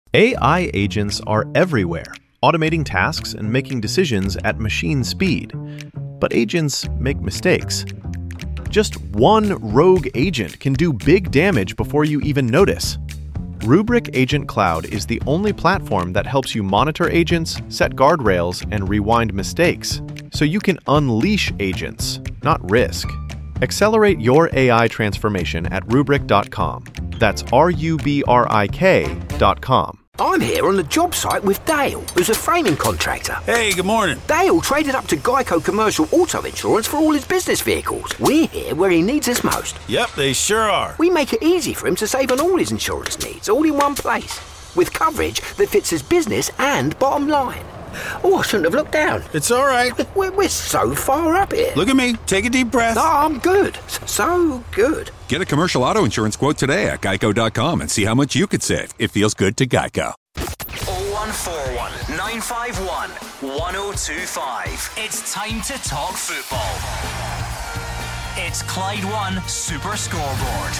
AI agents are everywhere, automating tasks and making decisions at machine speed. But agents make mistakes. Just one rogue agent can do big damage before you even notice. Rubrik Agent Cloud is the only platform that helps you monitor agents, set guardrails, and rewind mistakes, so you can unleash agents, not risk. Accelerate your AI transformation at Rubrik.com. That's RUBRIK.com. I'm here on the job site with Dale, who's a framing contractor. Hey, good morning. Dale traded up to Geico Commercial Auto Insurance for all his business vehicles. We're here where he needs us most. Yep, they sure are. We make it easy for him to save on all his insurance needs, all in one place, with coverage that fits his business and bottom line. Oh, I shouldn't have looked down. It's all right. We're so far up here. Look at me. Take a deep breath. No, I'm good. So good. Get a commercial auto insurance quote today at Geico.com and see how much you could save. It feels good to Geico. 0141 951 1025. It's time to talk football. It's Clyde One Super Scoreboard.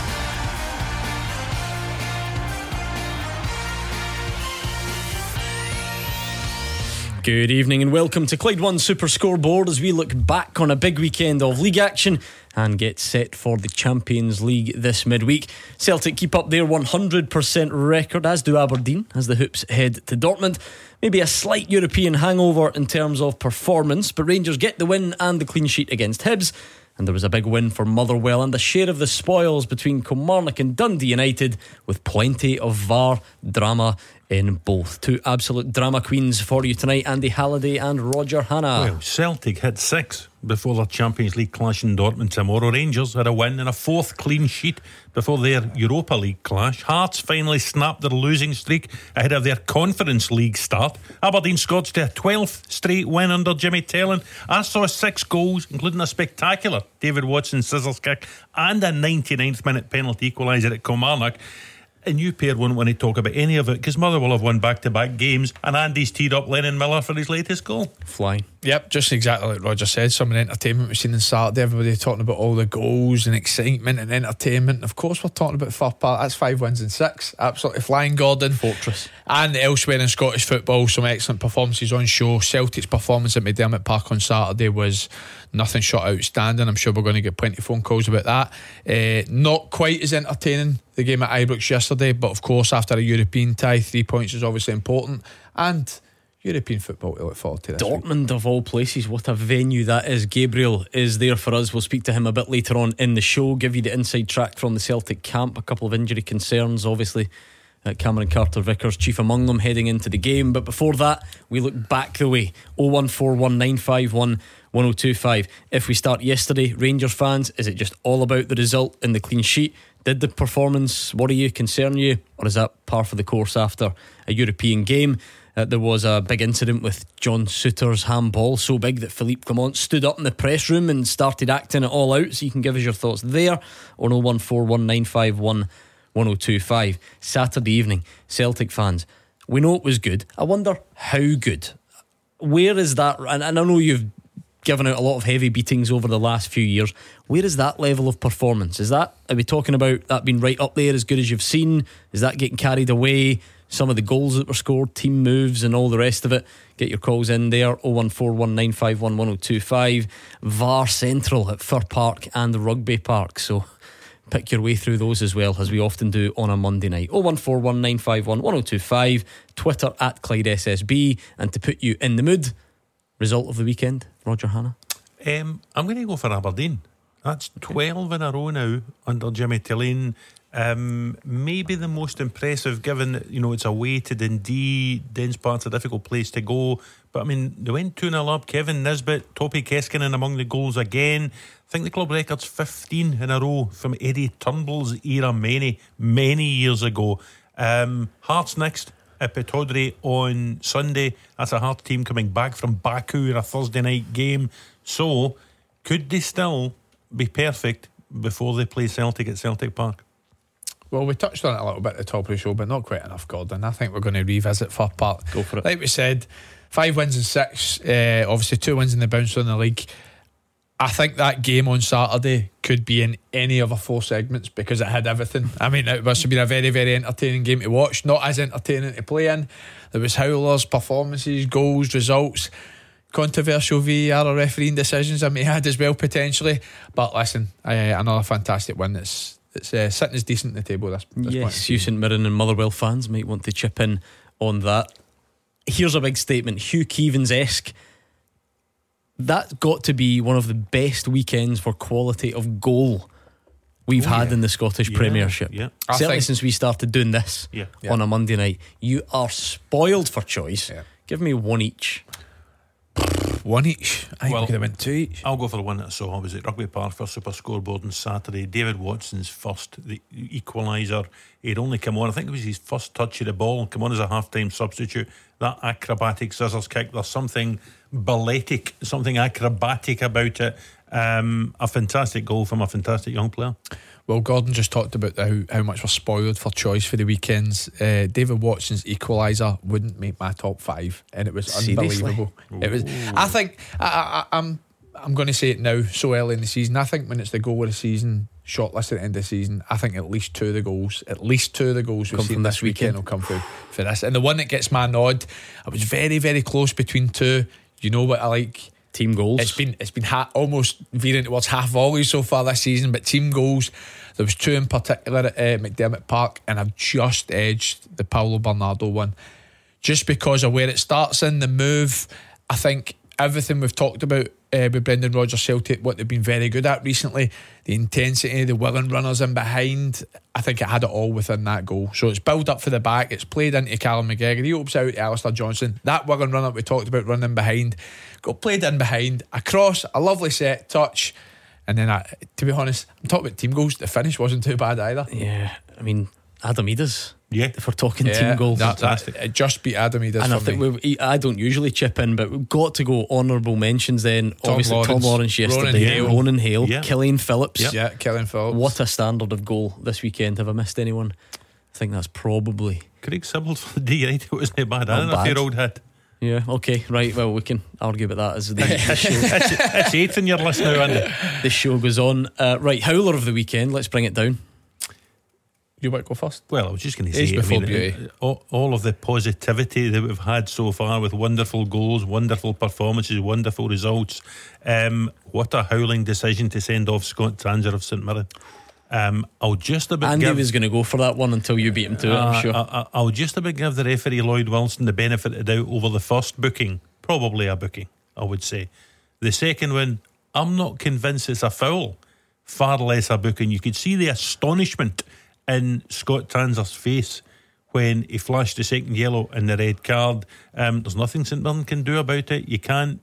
Good evening and welcome to Clyde One Super Scoreboard as we look back on a big weekend of league action and get set for the Champions League this midweek. Celtic keep up their 100% record, as do Aberdeen, as the Hoops head to Dortmund. Maybe a slight European hangover in terms of performance, but Rangers get the win and the clean sheet against Hibs. And there was a big win for Motherwell and a share of the spoils between Kilmarnock and Dundee United, with plenty of VAR drama in both. Two absolute drama queens for you tonight, Andy Halliday and Roger Hannah. Well, Celtic had 6 before their Champions League clash in Dortmund tomorrow. Rangers had a win and a 4th clean sheet before their Europa League clash. Hearts finally snapped their losing streak ahead of their Conference League start. Aberdeen scored to a 12th straight win under Jimmy Tellin. I saw 6 goals, including a spectacular David Watson scissors kick and a 99th minute penalty equaliser at Kilmarnock. And you pair won't want to talk about any of it because Motherwell have won back-to-back games and Andy's teed up Lennon Miller for his latest goal. Flying. Yep, just exactly like Roger said. Some of the entertainment we've seen on Saturday, everybody talking about all the goals and excitement and entertainment. And of course we're talking about Fir Park. That's 5 wins in 6. Absolutely flying, Gordon. Fortress. And elsewhere in Scottish football, some excellent performances on show. Celtic's performance at McDermott Park on Saturday was nothing short of outstanding. I'm sure we're going to get plenty of phone calls about that. Not quite as entertaining, the game at Ibrox yesterday, but of course after a European tie, 3 points is obviously important, and European football to look forward to this Dortmund week. Of all places, what a venue that is. Gabriel is there for us. We'll speak to him a bit later on in the show, give you the inside track from the Celtic camp. A couple of injury concerns obviously, Cameron Carter-Vickers chief among them heading into the game. But before that, we look back the way. 01419511025. If we start yesterday, Rangers fans, is it just all about the result and the clean sheet? Did the performance worry you, concern you, or is that par for the course after a European game? There was a big incident with John Souttar's handball, so big that Philippe Clement stood up in the press room and started acting it all out. So you can give us your thoughts there, or 01419511025. Saturday evening, Celtic fans, we know it was good. I wonder how good. Where is that? And I know you've given out a lot of heavy beatings over the last few years. Where is that level of performance? Are we talking about that being right up there, as good as you've seen? Is that getting carried away? Some of the goals that were scored, team moves and all the rest of it. Get your calls in there, 01419511025. VAR Central at Fir Park and Rugby Park, so pick your way through those as well, as we often do on a Monday night. 01419511025. Twitter at Clyde SSB. And to put you in the mood, result of the weekend, Roger Hannah? I'm going to go for Aberdeen. That's 12 in a row now under Jimmy Tillane. Maybe the most impressive, given that, it's away to Dundee. Dens Park's a difficult place to go, but I mean, they went 2-0 up. Kevin Nisbet, Topi Keskinen among the goals again. I think the club record's 15 in a row from Eddie Turnbull's era many years ago. Hearts next at Pittodrie on Sunday. That's a Hearts team coming back from Baku in a Thursday night game. So could they still be perfect before they play Celtic at Celtic Park? Well, we touched on it a little bit at the top of the show, but not quite enough, Gordon. I think we're going to revisit Fir Park. Go for it. Like we said, 5 wins in 6, obviously 2 wins in the bounce in the league. I think that game on Saturday could be in any of the 4 segments because it had everything. I mean, it must have been a very, very entertaining game to watch. Not as entertaining to play in. There was howlers, performances, goals, results, controversial VAR or refereeing decisions I may have had as well potentially. But listen, another fantastic win. It's sitting as decent in the table. This yes, you St Mirren and Motherwell fans might want to chip in on that. Here's a big statement, Hugh Keevins-esque. That's got to be one of the best weekends for quality of goal we've had in the Scottish Premiership. Yeah. Certainly since we started doing this on a Monday night. You are spoiled for choice. Give me one each. One each. I think we could have went 2 each. I'll go for the one that I saw. I was at Rugby Park for Super Scoreboard on Saturday. David Watson's first, the equaliser. He'd only come on, I think it was his first touch of the ball, come on as a half-time substitute. That acrobatic scissors kick, there's something balletic, something acrobatic about it. A fantastic goal from a fantastic young player. Well, Gordon just talked about how much we're spoiled for choice for the weekends. David Watson's equaliser wouldn't make my top 5, and it was unbelievable. It was. I think I'm going to say it now, so early in the season. I think when it's the goal of the season, shortlisted at the end of the season, I think at least 2 of the goals we've seen this weekend will come through for this. And the one that gets my nod, I was very, very close between 2. You know what I like? Team goals. It's been almost veering towards half volleys so far this season, but team goals, there was 2 in particular at McDermott Park, and I've just edged the Paulo Bernardo one just because of where it starts in the move. I think everything we've talked about with Brendan Rodgers Celtic, what they've been very good at recently, the intensity, the willing runners in behind, I think it had it all within that goal. So it's build up for the back, it's played into Callum McGregor, he opens out to Alistair Johnson, that willing runner we talked about running behind, got played in behind, across, a lovely set touch, and then to be honest, I'm talking about team goals, the finish wasn't too bad either. Yeah, I mean, Adam Idas. Yeah, if we're talking team goals, it just beat Adam Idas. And I think I don't usually chip in, but we've got to go honourable mentions then. Obviously, Tom Lawrence yesterday, Ronan Hale, Killian Phillips. Yeah, Killian Phillips. What a standard of goal this weekend. Have I missed anyone? I think that's probably Craig Sibbald for the D, right? It wasn't bad. I don't know if your old hit. Yeah, okay, right. Well, we can argue about that as the show. It's 8th in your list now, Andy. The show goes on. Right, howler of the weekend. Let's bring it down. You want to go first? Well, I was just going to say, all of the positivity that we've had so far with wonderful goals, wonderful performances, wonderful results. What a howling decision to send off Scott Transer of St Mirren. I'll just about Andy was going to go for that one until you beat him to it, I'm sure. I'll just about give the referee Lloyd Wilson the benefit of the doubt over the first booking. Probably a booking, I would say. The second one, I'm not convinced it's a foul. Far less a booking. You could see the astonishment in Scott Transer's face when he flashed the second yellow and the red card. There's nothing St Mirren can do about it. You can't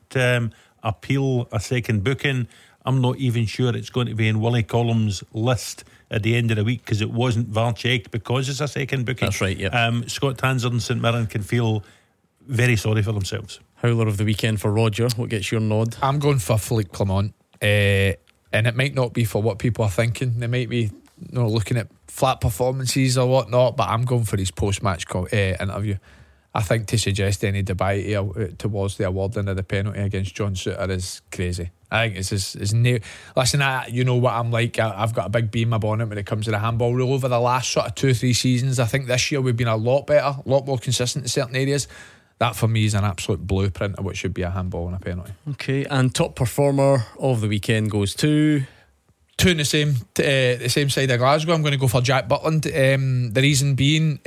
appeal a second booking. I'm not even sure it's going to be in Willie Collum's list at the end of the week because it wasn't VAR checked because it's a second booking. That's right, yeah. Scott Transer and St Mirren can feel very sorry for themselves. Howler of the weekend for Roger. What gets your nod? I'm going for Philippe Clement, and it might not be for what people are thinking. They might be looking at flat performances or whatnot, but I'm going for his post-match interview. I think to suggest any debate towards the awarding of the penalty against John Souttar is crazy. I think it's his listen, you know what I'm like. I've got a big bee in my bonnet when it comes to the handball rule. Over the last sort of 2-3 seasons, I think this year we've been a lot better, a lot more consistent in certain areas. That for me is an absolute blueprint of what should be a handball and a penalty. Okay, and top performer of the weekend goes to... Two in the same side of Glasgow. I'm going to go for Jack Butland. The reason being,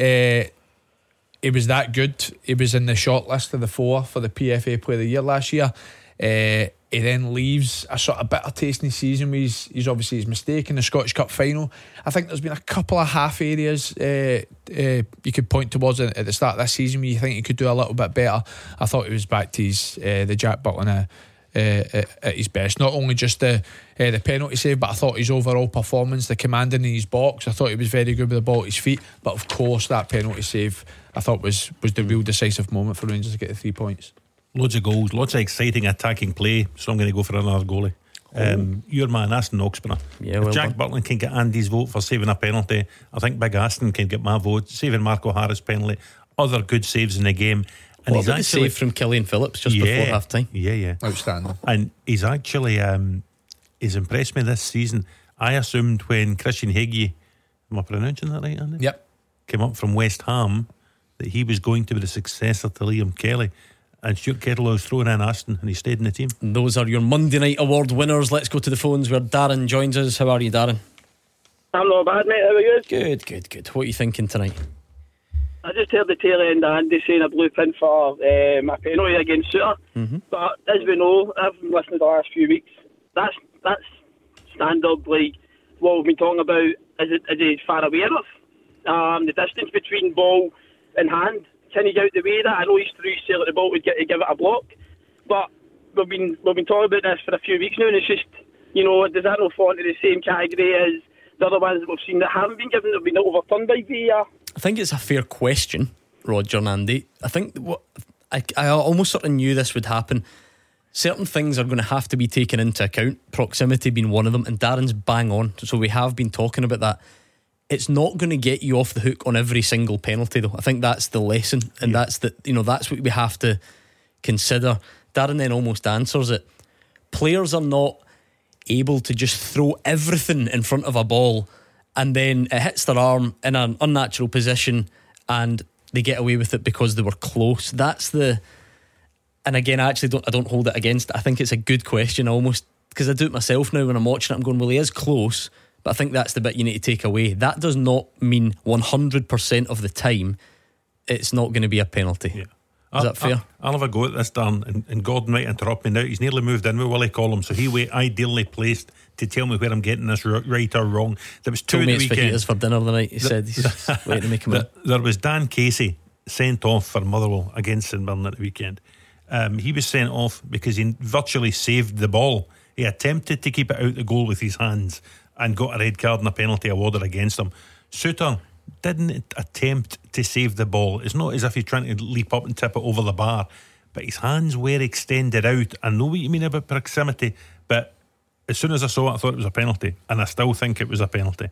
he was that good. He was in the shortlist of the 4 for the PFA Player of the Year last year. He then leaves a sort of bitter taste in his season. He's obviously his mistake in the Scottish Cup final. I think there's been a couple of half areas you could point towards at the start of this season where you think he could do a little bit better. I thought he was back to the Jack Butland at his best. Not only just the penalty save, but I thought his overall performance, the commanding in his box, I thought he was very good with the ball at his feet. But of course that penalty save I thought was the real decisive moment for Rangers to get the 3 points. Loads of goals, lots of exciting attacking play. So I'm going to go for another goalie. Your man Aston Oxborough. If Jack Butland can get Andy's vote for saving a penalty, I think Big Aston can get my vote. Saving Marco Harris penalty, other good saves in the game. And he's actually save from Killian Phillips just before half time. Yeah. Outstanding. And he's actually he's impressed me this season. I assumed when Christian Heggie, am I pronouncing that right, Andy? Yep. Came up from West Ham, that he was going to be the successor to Liam Kelly. And Stuart Kettle was thrown in Aston and he stayed in the team. Those are your Monday Night Award winners. Let's go to the phones where Darren joins us. How are you, Darren? I'm not bad, mate. How are you? Good. What are you thinking tonight? I just heard the tail end of Andy saying a blueprint for my penalty against Suter. But as we know, I've been listening to the last few weeks. That's standard, like what we've been talking about. Is it far away enough? The distance between ball and hand. Can he get out the way of that? I know he's through sail at the ball to give it a block, but we've been talking about this for a few weeks now, and it's just, does that not fall into the same category as the other ones that we've seen that haven't been given, that have been overturned by VAR? I think it's a fair question, Roger and Andy. I think I almost sort of knew this would happen. Certain things are going to have to be taken into account, proximity being one of them, and Darren's bang on. So we have been talking about that. It's not going to get you off the hook on every single penalty, though. I think that's the lesson, and that's what we have to consider. Darren then almost answers it. Players are not able to just throw everything in front of a ball and then it hits their arm in an unnatural position and they get away with it because they were close. And again, I don't hold it against it. I think it's a good question almost, because I do it myself now when I'm watching it. I'm going, well, he is close. But I think that's the bit you need to take away. That does not mean 100% of the time it's not going to be a penalty. Yeah. Is that fair? I'll have a go at this, Dan, and Gordon might interrupt me now. He's nearly moved in with Willie Collum, so he ideally placed to tell me where I'm getting this right or wrong. There was two at the weekend. Fajitas for dinner the night. He said he's waiting to make him in. There was Dan Casey sent off for Motherwell against St Mirren at the weekend. He was sent off because he virtually saved the ball. He attempted to keep it out the goal with his hands and got a red card and a penalty awarded against him. Suter didn't attempt to save the ball. It's not as if he's trying to leap up and tip it over the bar, but his hands were extended out. I know what you mean about proximity, but as soon as I saw it, I thought it was a penalty, and I still think it was a penalty.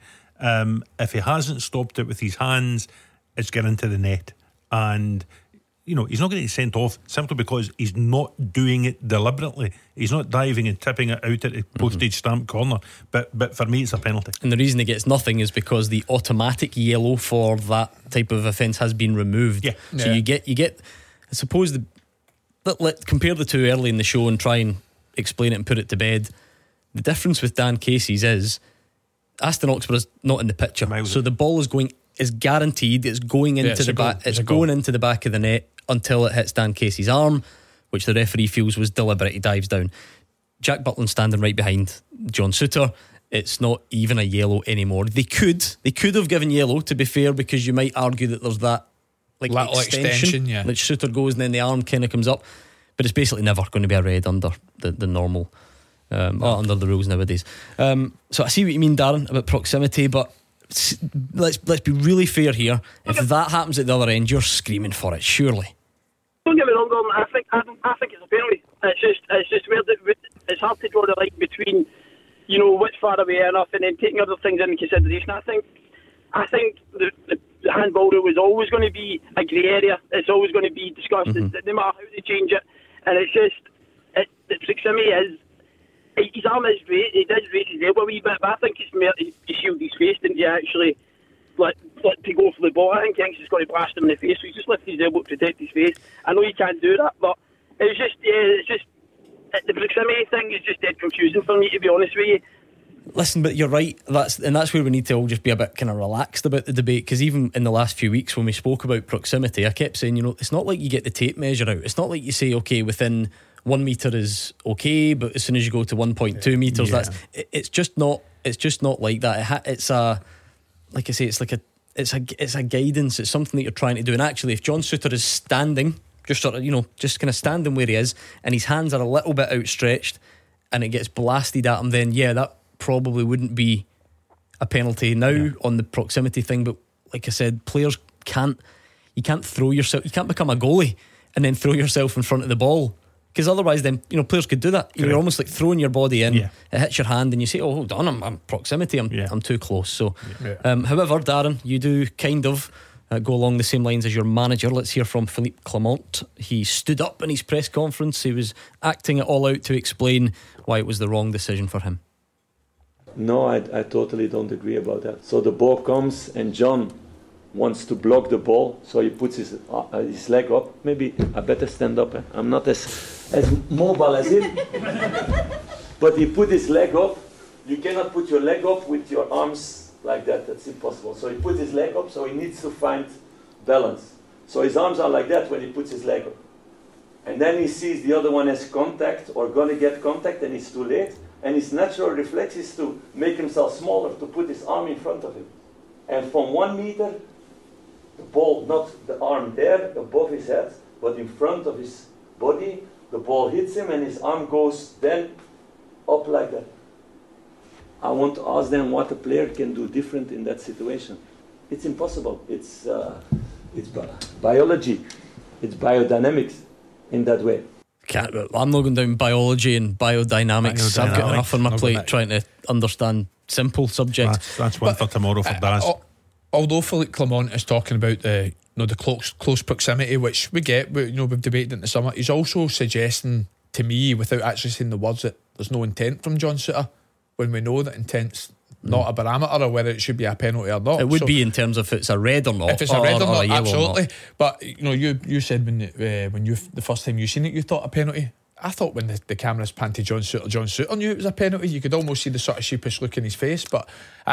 If he hasn't stopped it with his hands, it's getting into the net, and he's not going to get sent off simply because he's not doing it deliberately. He's not diving and tipping it out at the postage stamp corner. But for me, it's a penalty. And the reason he gets nothing is because the automatic yellow for that type of offence has been removed. Yeah. So you get. I suppose let's compare the two early in the show and try and explain it and put it to bed. The difference with Dan Casey's is Aston Oxford is not in the picture, so the ball is guaranteed. It's going into the back. It's going into the back of the net until it hits Dan Casey's arm, which the referee feels was deliberate. He dives down. Jack Butland standing right behind John Suter. It's not even a yellow anymore. They could have given yellow, to be fair, because you might argue that there's that little extension, yeah. Like Suter goes and then the arm kind of comes up, but it's basically never going to be a red under the normal under the rules nowadays. So I see what you mean, Darren, about proximity, but let's be really fair here. If that happens at the other end, you're screaming for it, surely. Don't get me wrong, Gordon. I think it's a penalty. It's just weird that it's hard to draw the line between what's far away enough and then taking other things into consideration. I think the handball rule is always going to be a grey area. It's always going to be discussed, no matter how they change it. And it's just the proximity is. His arm is great. He does raise his elbow a wee bit, but I think it's more he shielded his face than he actually to go for the ball. I think he's got to blast him in the face, so he just lifted his elbow to protect his face. I know he can't do that, but it's just the proximity thing is just dead confusing for me, to be honest with you. Listen, but you're right. That's where we need to all just be a bit kind of relaxed about the debate, because even in the last few weeks when we spoke about proximity, I kept saying, it's not like you get the tape measure out. It's not like you say, okay, within 1 metre is okay, but as soon as you go to 1.2 metres, it's just not like that. It's a, like I say, it's a guidance. It's something that you're trying to do. And actually, if John Suter is standing, just sort of, just kind of standing where he is, and his hands are a little bit outstretched, and it gets blasted at him, then that probably wouldn't be a penalty now on the proximity thing. But like I said, players you can't throw yourself. You can't become a goalie and then throw yourself in front of the ball. Because otherwise then, players could do that. You're almost like throwing your body in, it hits your hand and you say, oh, hold on, I'm proximity, I'm too close. So, however, Darren, you do kind of go along the same lines as your manager. Let's hear from Philippe Clement. He stood up in his press conference. He was acting it all out to explain why it was the wrong decision for him. No, I totally don't agree about that. So the ball comes and John wants to block the ball, so he puts his leg up. Maybe I better stand up. I'm not as mobile as him. But he put his leg up. You cannot put your leg up with your arms like that. That's impossible. So he put his leg up, so he needs to find balance. So his arms are like that when he puts his leg up. And then he sees the other one has contact or going to get contact, and it's too late. And his natural reflex is to make himself smaller, to put his arm in front of him. And from 1 meter, the ball, not the arm there above his head, but in front of his body, the ball hits him and his arm goes then up like that. I want to ask them what a player can do different in that situation. It's impossible. It's biology. It's biodynamics in that way. I'm not going down biology and biodynamics. I've got enough on my plate trying to understand simple subjects. That's one for tomorrow for Baz. Although Philippe Clement is talking about the close proximity, which we get, we've debated in the summer, he's also suggesting to me, without actually saying the words, that there's no intent from John Souttar, when we know that intent's not a barometer or whether it should be a penalty or not. It would be in terms of if it's a red or not. If it's a red or not, absolutely. Not. But you said when you the first time you seen it, you thought a penalty. I thought when the cameras panned to John Souttar knew it was a penalty. You could almost see the sort of sheepish look in his face. But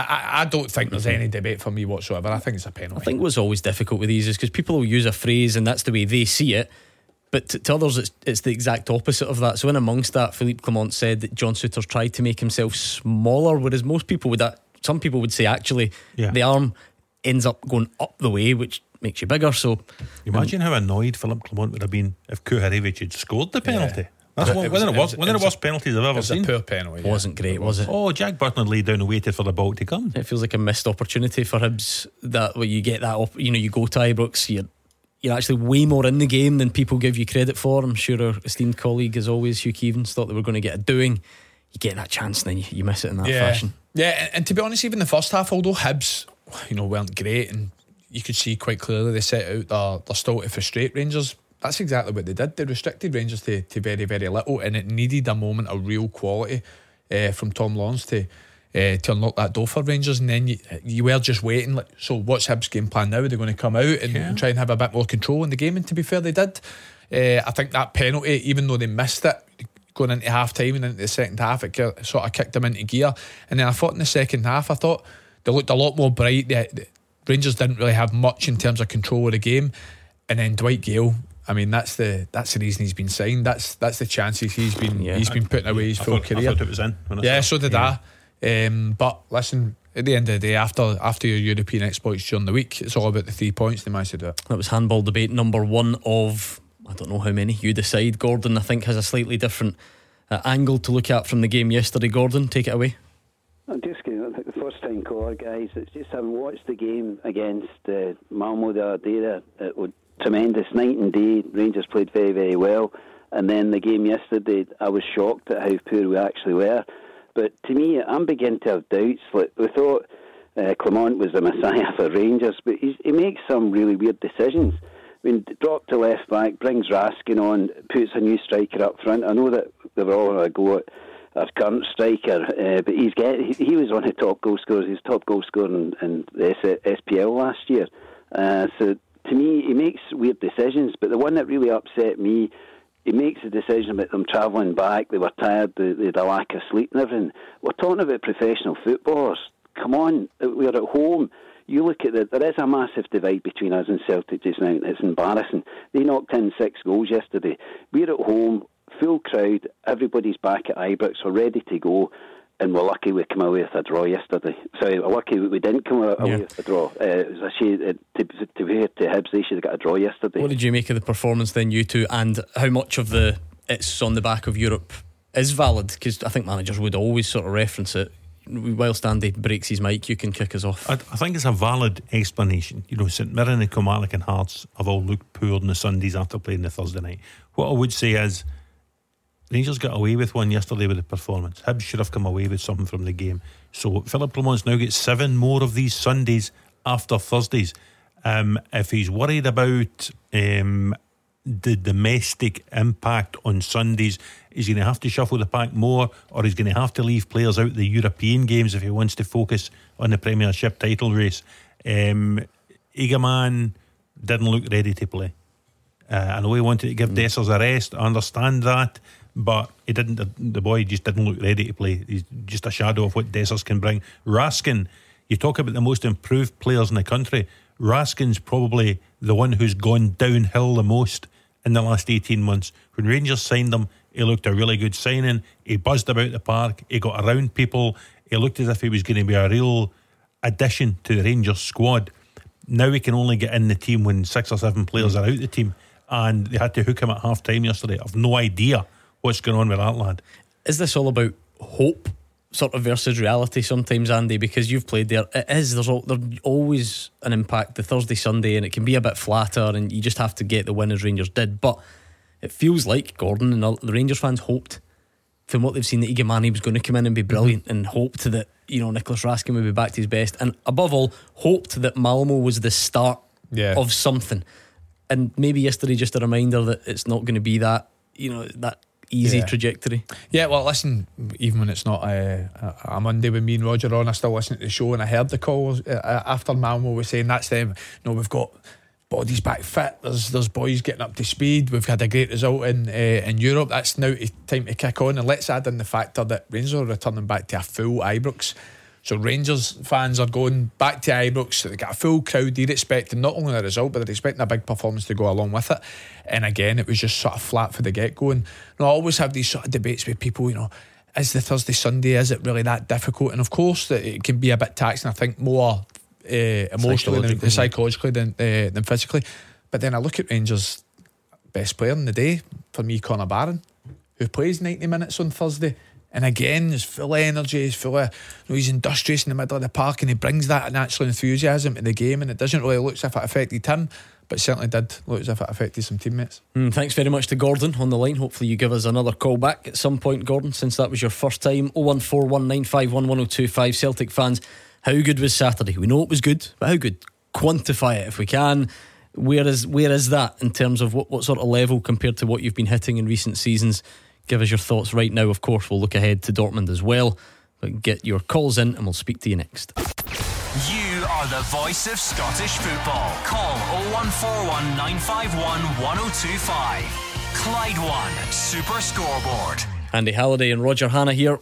I don't think there's any debate for me whatsoever. I think it's a penalty. I think what's always difficult with these is because people will use a phrase and that's the way they see it, but to others it's the exact opposite of that. So in amongst that, Philippe Clement said that John Souttar's tried to make himself smaller, whereas some people would say actually the arm ends up going up the way, which makes you bigger. So imagine how annoyed Philippe Clement would have been if Kuharevich had scored the penalty. That's one of the worst penalties I've ever seen. It was a poor penalty. Wasn't great, was it? Oh, Jack Burton laid down and waited for the ball to come. It feels like a missed opportunity for Hibs. That where you get that, you go to Ibrox, you're actually way more in the game than people give you credit for. I'm sure our esteemed colleague, as always, Hugh Keevans, thought they were going to get a doing. You get that chance, and then you miss it in that fashion. Yeah, and to be honest, even the first half, although Hibs, weren't great, and you could see quite clearly they set out their stall to frustrate Rangers. That's exactly what they did. They restricted Rangers to very, very little, and it needed a moment of real quality from Tom Lawrence to unlock that door for Rangers. And then you were just waiting. So what's Hibs' game plan now? Are they going to come out and try and have a bit more control in the game? And to be fair, they did. I think that penalty, even though they missed it going into half time and into the second half, it sort of kicked them into gear. And then I thought in the second half, I thought they looked a lot more bright. The Rangers didn't really have much in terms of control of the game. And then Dwight Gale, I mean, that's the reason he's been signed. That's the chances he's been putting away his full career. I thought it was in. So did I. But listen, at the end of the day, after your European exploits during the week, it's all about the 3 points. They managed to do it. That was handball debate number one of I don't know how many. You decide. Gordon, I think, has a slightly different angle to look at from the game yesterday. Gordon, take it away. I'm just going to the first time caller, guys. It's just having watched the game against Malmo the other day. It was tremendous night and day. Rangers played very, very well. And then the game yesterday, I was shocked at how poor we actually were. But to me, I'm beginning to have doubts. We thought Clement was the messiah for Rangers, but he makes some really weird decisions. I mean, drop to left back, brings Raskin on, puts a new striker up front. I know that they were all going to go at our current striker, but he was one of the top goal scorers. He's top goal scorer in the SPL last year. So to me, he makes weird decisions. But the one that really upset me, he makes a decision about them travelling back. They were tired. They had a lack of sleep and everything. We're talking about professional footballers. Come on, we're at home. You look at there is a massive divide between us and Celtic just now. It's embarrassing. They knocked in 6 goals yesterday. We're at home, full crowd, everybody's back at Ibrox, we're ready to go, and we're lucky we came away with a draw yesterday. Sorry, we're lucky we didn't come away with a draw. It was a shame to be here to Hibs. They should have got a draw yesterday. What did you make of the performance then, you two, and how much of it's on the back of Europe is valid? Because I think managers would always sort of reference it. Whilst Andy breaks his mic, you can kick us off. I think it's a valid explanation. St Mirren and Kilmarnock and Hearts have all looked poor on the Sundays after playing the Thursday night. What I would say is Rangers got away with one yesterday with the performance. Hibs should have come away with something from the game. So Philippe Clement's now got 7 more of these Sundays after Thursdays. If he's worried about the domestic impact on Sundays? Is he going to have to shuffle the pack more, or is going to have to leave players out the European games if he wants to focus on the Premiership title race? Eagleman didn't look ready to play. I know he wanted to give Dessers a rest, I understand that, but he didn't. The boy just didn't look ready to play. He's just a shadow of what Dessers can bring. Raskin, you talk about the most improved players in the country, Raskin's probably the one who's gone downhill the most in the last 18 months. When Rangers signed him, he looked a really good signing. He buzzed about the park, he got around people, he looked as if he was going to be a real addition to the Rangers squad. Now he can only get in the team when 6 or 7 players are out the team, and they had to hook him at half time yesterday. I've no idea what's going on with that lad. Is this all about hope sort of versus reality sometimes, Andy? Because you've played there. It is, there's always an impact the Thursday, Sunday, and it can be a bit flatter, and you just have to get the win as Rangers did. But it feels like Gordon and all, the Rangers fans hoped from what they've seen that Eagleman was going to come in and be brilliant, and hoped that, you know, Nicholas Raskin would be back to his best, and above all hoped that Malmo was the start of something. And maybe yesterday just a reminder that it's not going to be that, you know, that easy trajectory. Yeah, well, listen, even when it's not a Monday with me and Roger on, I still listen to the show, and I heard the call after Malmo was saying that's them. No, we've got bodies back fit. There's boys getting up to speed. We've had a great result in Europe. That's now time to kick on. And let's add in the factor that Rangers are returning back to a full Ibrox. So Rangers fans are going back to Ibrox. So they got a full crowd. They're expecting not only a result, but they're expecting a big performance to go along with it. And again, it was just sort of flat for the get-go. And I always have these sort of debates with people, you know, is the Thursday, Sunday, is it really that difficult? And of course that it can be a bit taxing, I think, more emotionally than psychologically than physically. But then I look at Rangers' best player in the day, for me, Connor Barron, who plays 90 minutes on Thursday, and again is full of energy, he's full of, you know, he's industrious in the middle of the park, and he brings that natural enthusiasm to the game, and it doesn't really look as if it affected him, but certainly did look as if it affected some teammates. Thanks very much to Gordon on the line. Hopefully you give us another call back at some point, Gordon, since that was your first time. 01419511025. Celtic fans, how good was Saturday? We know it was good, but how good? Quantify it if we can. Where is that in terms of what sort of level compared to what you've been hitting in recent seasons? Give us your thoughts right now. Of course, we'll look ahead to Dortmund as well, but get your calls in and we'll speak to you next. You are the voice of Scottish football. Call 0141 951 1025. Clyde One Super Scoreboard. Andy Halliday and Roger Hanna here.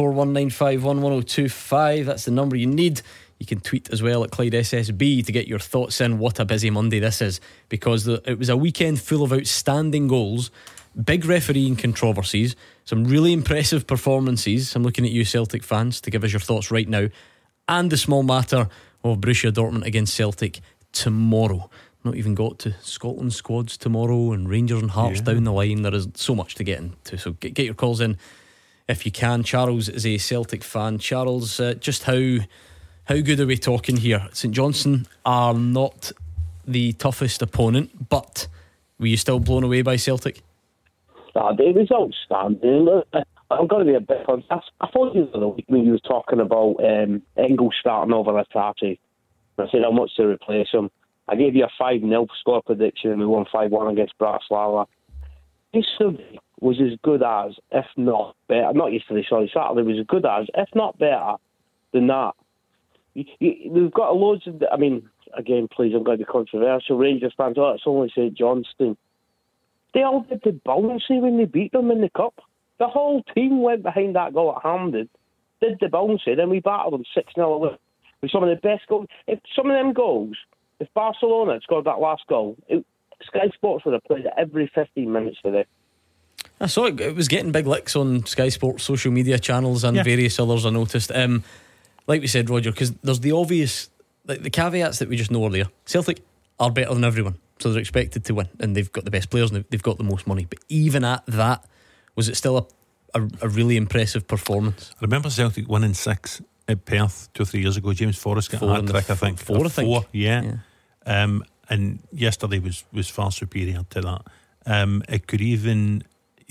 01419511025. That's the number you need. You can tweet as well at Clyde SSB to get your thoughts in. What a busy Monday this is, because it was a weekend full of outstanding goals, big refereeing controversies, some really impressive performances. I'm looking at you, Celtic fans, to give us your thoughts right now, and the small matter of Borussia Dortmund against Celtic tomorrow. Not even got to Scotland squads tomorrow, and Rangers and Hearts down the line. There is so much to get into, so get your calls in if you can. Charles is a Celtic fan. Charles, just how good are we talking here? St Johnstone are not the toughest opponent, but were you still blown away by Celtic? The results outstanding. I'm going to be a bit honest. I thought you the week when you were talking about Engels starting over Atati. I said how much to replace him. I gave you a 5-0 score prediction and we won 5-1 against Bratislava. Yesterday was as good as, if not better, not yesterday, sorry, Saturday was as good as, if not better than that. We've got loads of, I mean, again, please, I'm going to be controversial. Rangers fans, it's only St Johnstone. They all did the bouncy when they beat them in the cup. The whole team went behind that goal at Hampden, did the bouncy, then we battled them 6-0 away with some of the best goals. If some of them goals, if Barcelona had scored that last goal, Sky Sports would have played it every 15 minutes today. I saw it was getting big licks on Sky Sports social media channels and various others, I noticed. Like we said, Roger, because there's the obvious, like the caveats that we just know are there. Celtic are better than everyone, so they're expected to win, and they've got the best players and they've got the most money. But even at that, was it still a really impressive performance? I remember Celtic winning 6 at Perth 2 or 3 years ago. James Forrest got a hat-trick, I think. 4, I think. 4, yeah. And yesterday was far superior to that. It could even,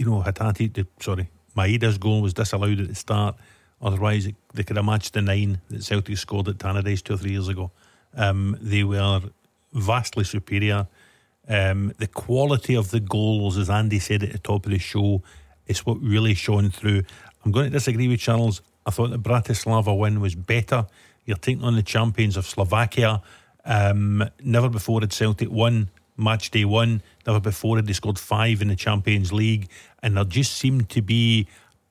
Maeda's goal was disallowed at the start. Otherwise they could have matched the 9 that Celtic scored at Tannadice 2 or 3 years ago. They were vastly superior. The quality of the goals, as Andy said at the top of the show, is what really shone through. I'm going to disagree with Charles. I thought the Bratislava win was better. You're taking on the champions of Slovakia. Never before had Celtic won match day one. Never before had they scored 5 in the Champions League. And there just seemed to be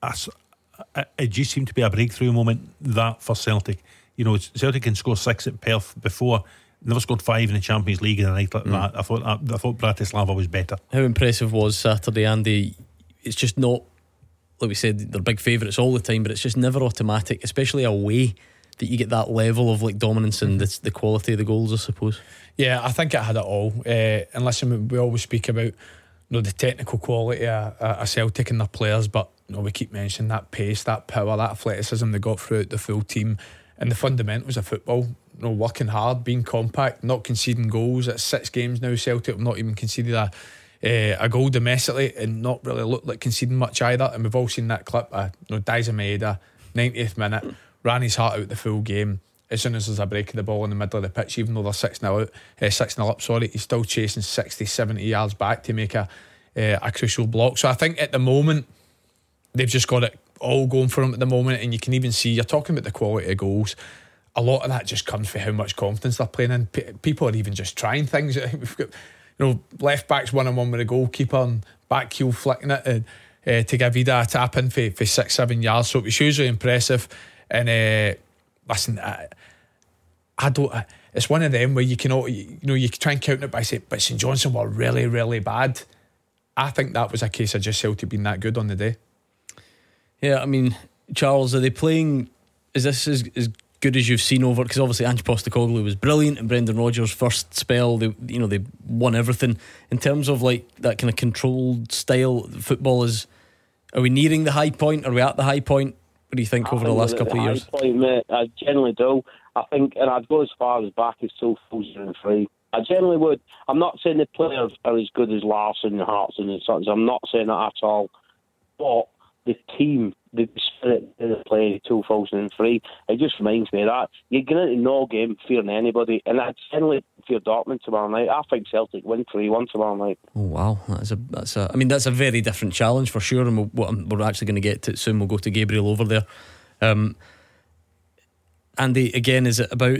a breakthrough moment that for Celtic. You know, Celtic can score 6 at Perth before. Never scored 5 in the Champions League in a night like that. I thought Bratislava was better. How impressive was Saturday, Andy? It's just not, like we said, they're big favourites all the time, but it's just never automatic, especially away, that you get that level of like dominance and the quality of the goals, I suppose. Yeah, I think it had it all. And listen, we always speak about, you know, the technical quality of Celtic and their players, but you know, we keep mentioning that pace, that power, that athleticism they got throughout the full team, and the fundamentals of football. You know, working hard, being compact, not conceding goals. At 6 games now, Celtic have not even conceded a goal domestically, and not really looked like conceding much either. And we've all seen that clip of, you know, Daizen Maeda, 90th minute, ran his heart out the full game. As soon as there's a break of the ball in the middle of the pitch, even though they're 6-0 up, he's still chasing 60-70 yards back to make a crucial block. So I think at the moment they've just got it all going for them at the moment. And you can even see, you're talking about the quality of goals, a lot of that just comes from how much confidence they're playing in. People are even just trying things. We've got, you know, left backs 1-on-1 with a goalkeeper and back heel flicking it to give Vida a tap in for 6-7 yards. So it was hugely impressive. And listen, I don't. It's one of them where you can try and counter it by saying, but St Johnstone were really, really bad. I think that was a case of just Celtic being that good on the day. Yeah, I mean, Charles, are they playing? Is this as good as you've seen over? Because obviously Ange Postecoglou was brilliant, and Brendan Rodgers' first spell, they won everything. In terms of like that kind of controlled style, football is. Are we nearing the high point? Are we at the high point? What do you think over the last couple of years? Point, mate, I generally do. I think, and I'd go as far as back as 2003. I generally would. I'm not saying the players are as good as Larsson and Hartson and such. I'm not saying that at all. But the team, the spirit in the play in 2003, it just reminds me of that. You're going into no game fearing anybody, and I generally fear Dortmund tomorrow night. I think Celtic win 3-1 tomorrow night. Oh wow, that's a very different challenge for sure, and we're actually going to get to it soon. We'll go to Gabriel over there. Andy, again, is it about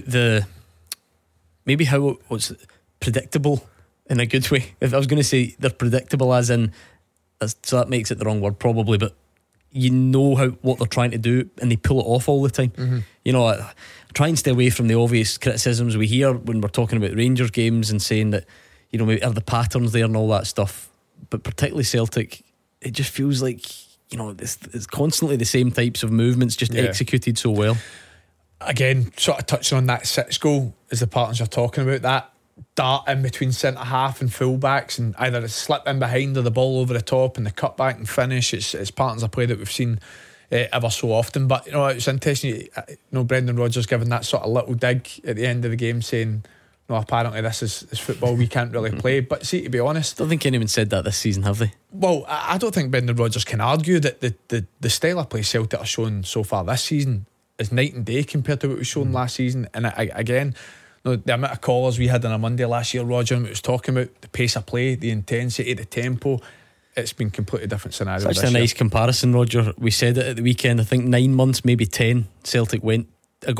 maybe how it's predictable in a good way? If I was going to say they're predictable, as in, so that makes it the wrong word probably, but you know what they're trying to do, and they pull it off all the time. Mm-hmm. You know, I try and stay away from the obvious criticisms we hear when we're talking about Rangers games and saying that, you know, maybe are the patterns there and all that stuff. But particularly Celtic, it just feels like, you know, it's constantly the same types of movements, just executed so well. Again, sort of touching on that 6 goal as the patterns you're talking about, that dart in between centre half and full backs, and either a slip in behind or the ball over the top and the cut back and finish. It's patterns of play that we've seen ever so often. But you know, it's interesting, you know, Brendan Rodgers giving that sort of little dig at the end of the game saying, no, apparently this is football, we can't really play. But see, to be honest, I don't think anyone said that this season, have they? Well, I don't think Brendan Rodgers can argue that the style of play Celtic are showing so far this season is night and day compared to what was shown last season. And again, you know, the amount of callers we had on a Monday last year, Roger, and it was talking about the pace of play, the intensity, the tempo. It's been completely different scenario. It's actually a nice comparison, Roger. We said it at the weekend. I think 9 months, maybe 10, Celtic went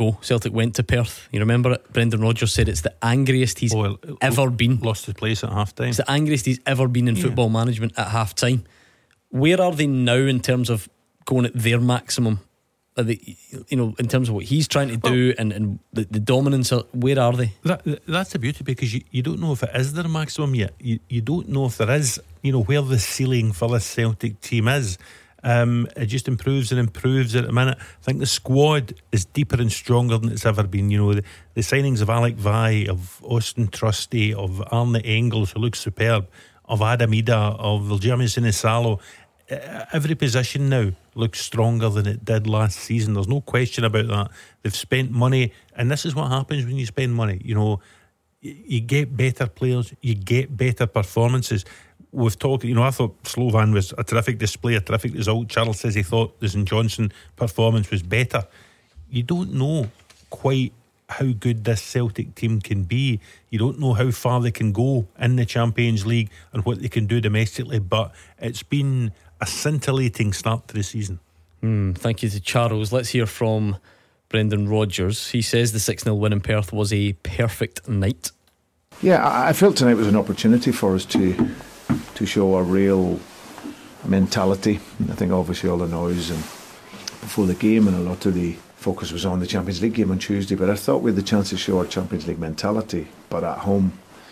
to Perth. You remember it? Brendan Rodgers said it's the angriest he's ever been. Lost his place at half time. It's the angriest he's ever been in football management at half time. Where are they now in terms of going at their maximum? Are they, you know, in terms of what he's trying to do and the dominance, where are they? That's the beauty, because you don't know if it is their maximum yet. You don't know if there is, you know, where the ceiling for this Celtic team is. It just improves and improves at the minute. I think the squad is deeper and stronger than it's ever been. You know, the signings of Alec Vai, of Austin Trusty, of Arne Engels, who looks superb, of Adam Ida, of Viljermi Sinisalo. Every position now looks stronger than it did last season. There's no question about that. They've spent money, and this is what happens when you spend money. You know, you get better players, you get better performances. We've talked, you know, I thought Slovan was a terrific display, a terrific result. Charles says he thought the St Johnstone performance was better. You don't know quite how good this Celtic team can be. You don't know how far they can go in the Champions League and what they can do domestically, but it's been a scintillating start to the season. Thank you to Charles. Let's hear from Brendan Rodgers. He says the 6-0 win in Perth was a perfect night. Yeah, I felt tonight was an opportunity for us to show a real mentality. I think obviously all the noise and before the game and a lot of the focus was on the Champions League game on Tuesday, but I thought we had the chance to show our Champions League mentality, but at home,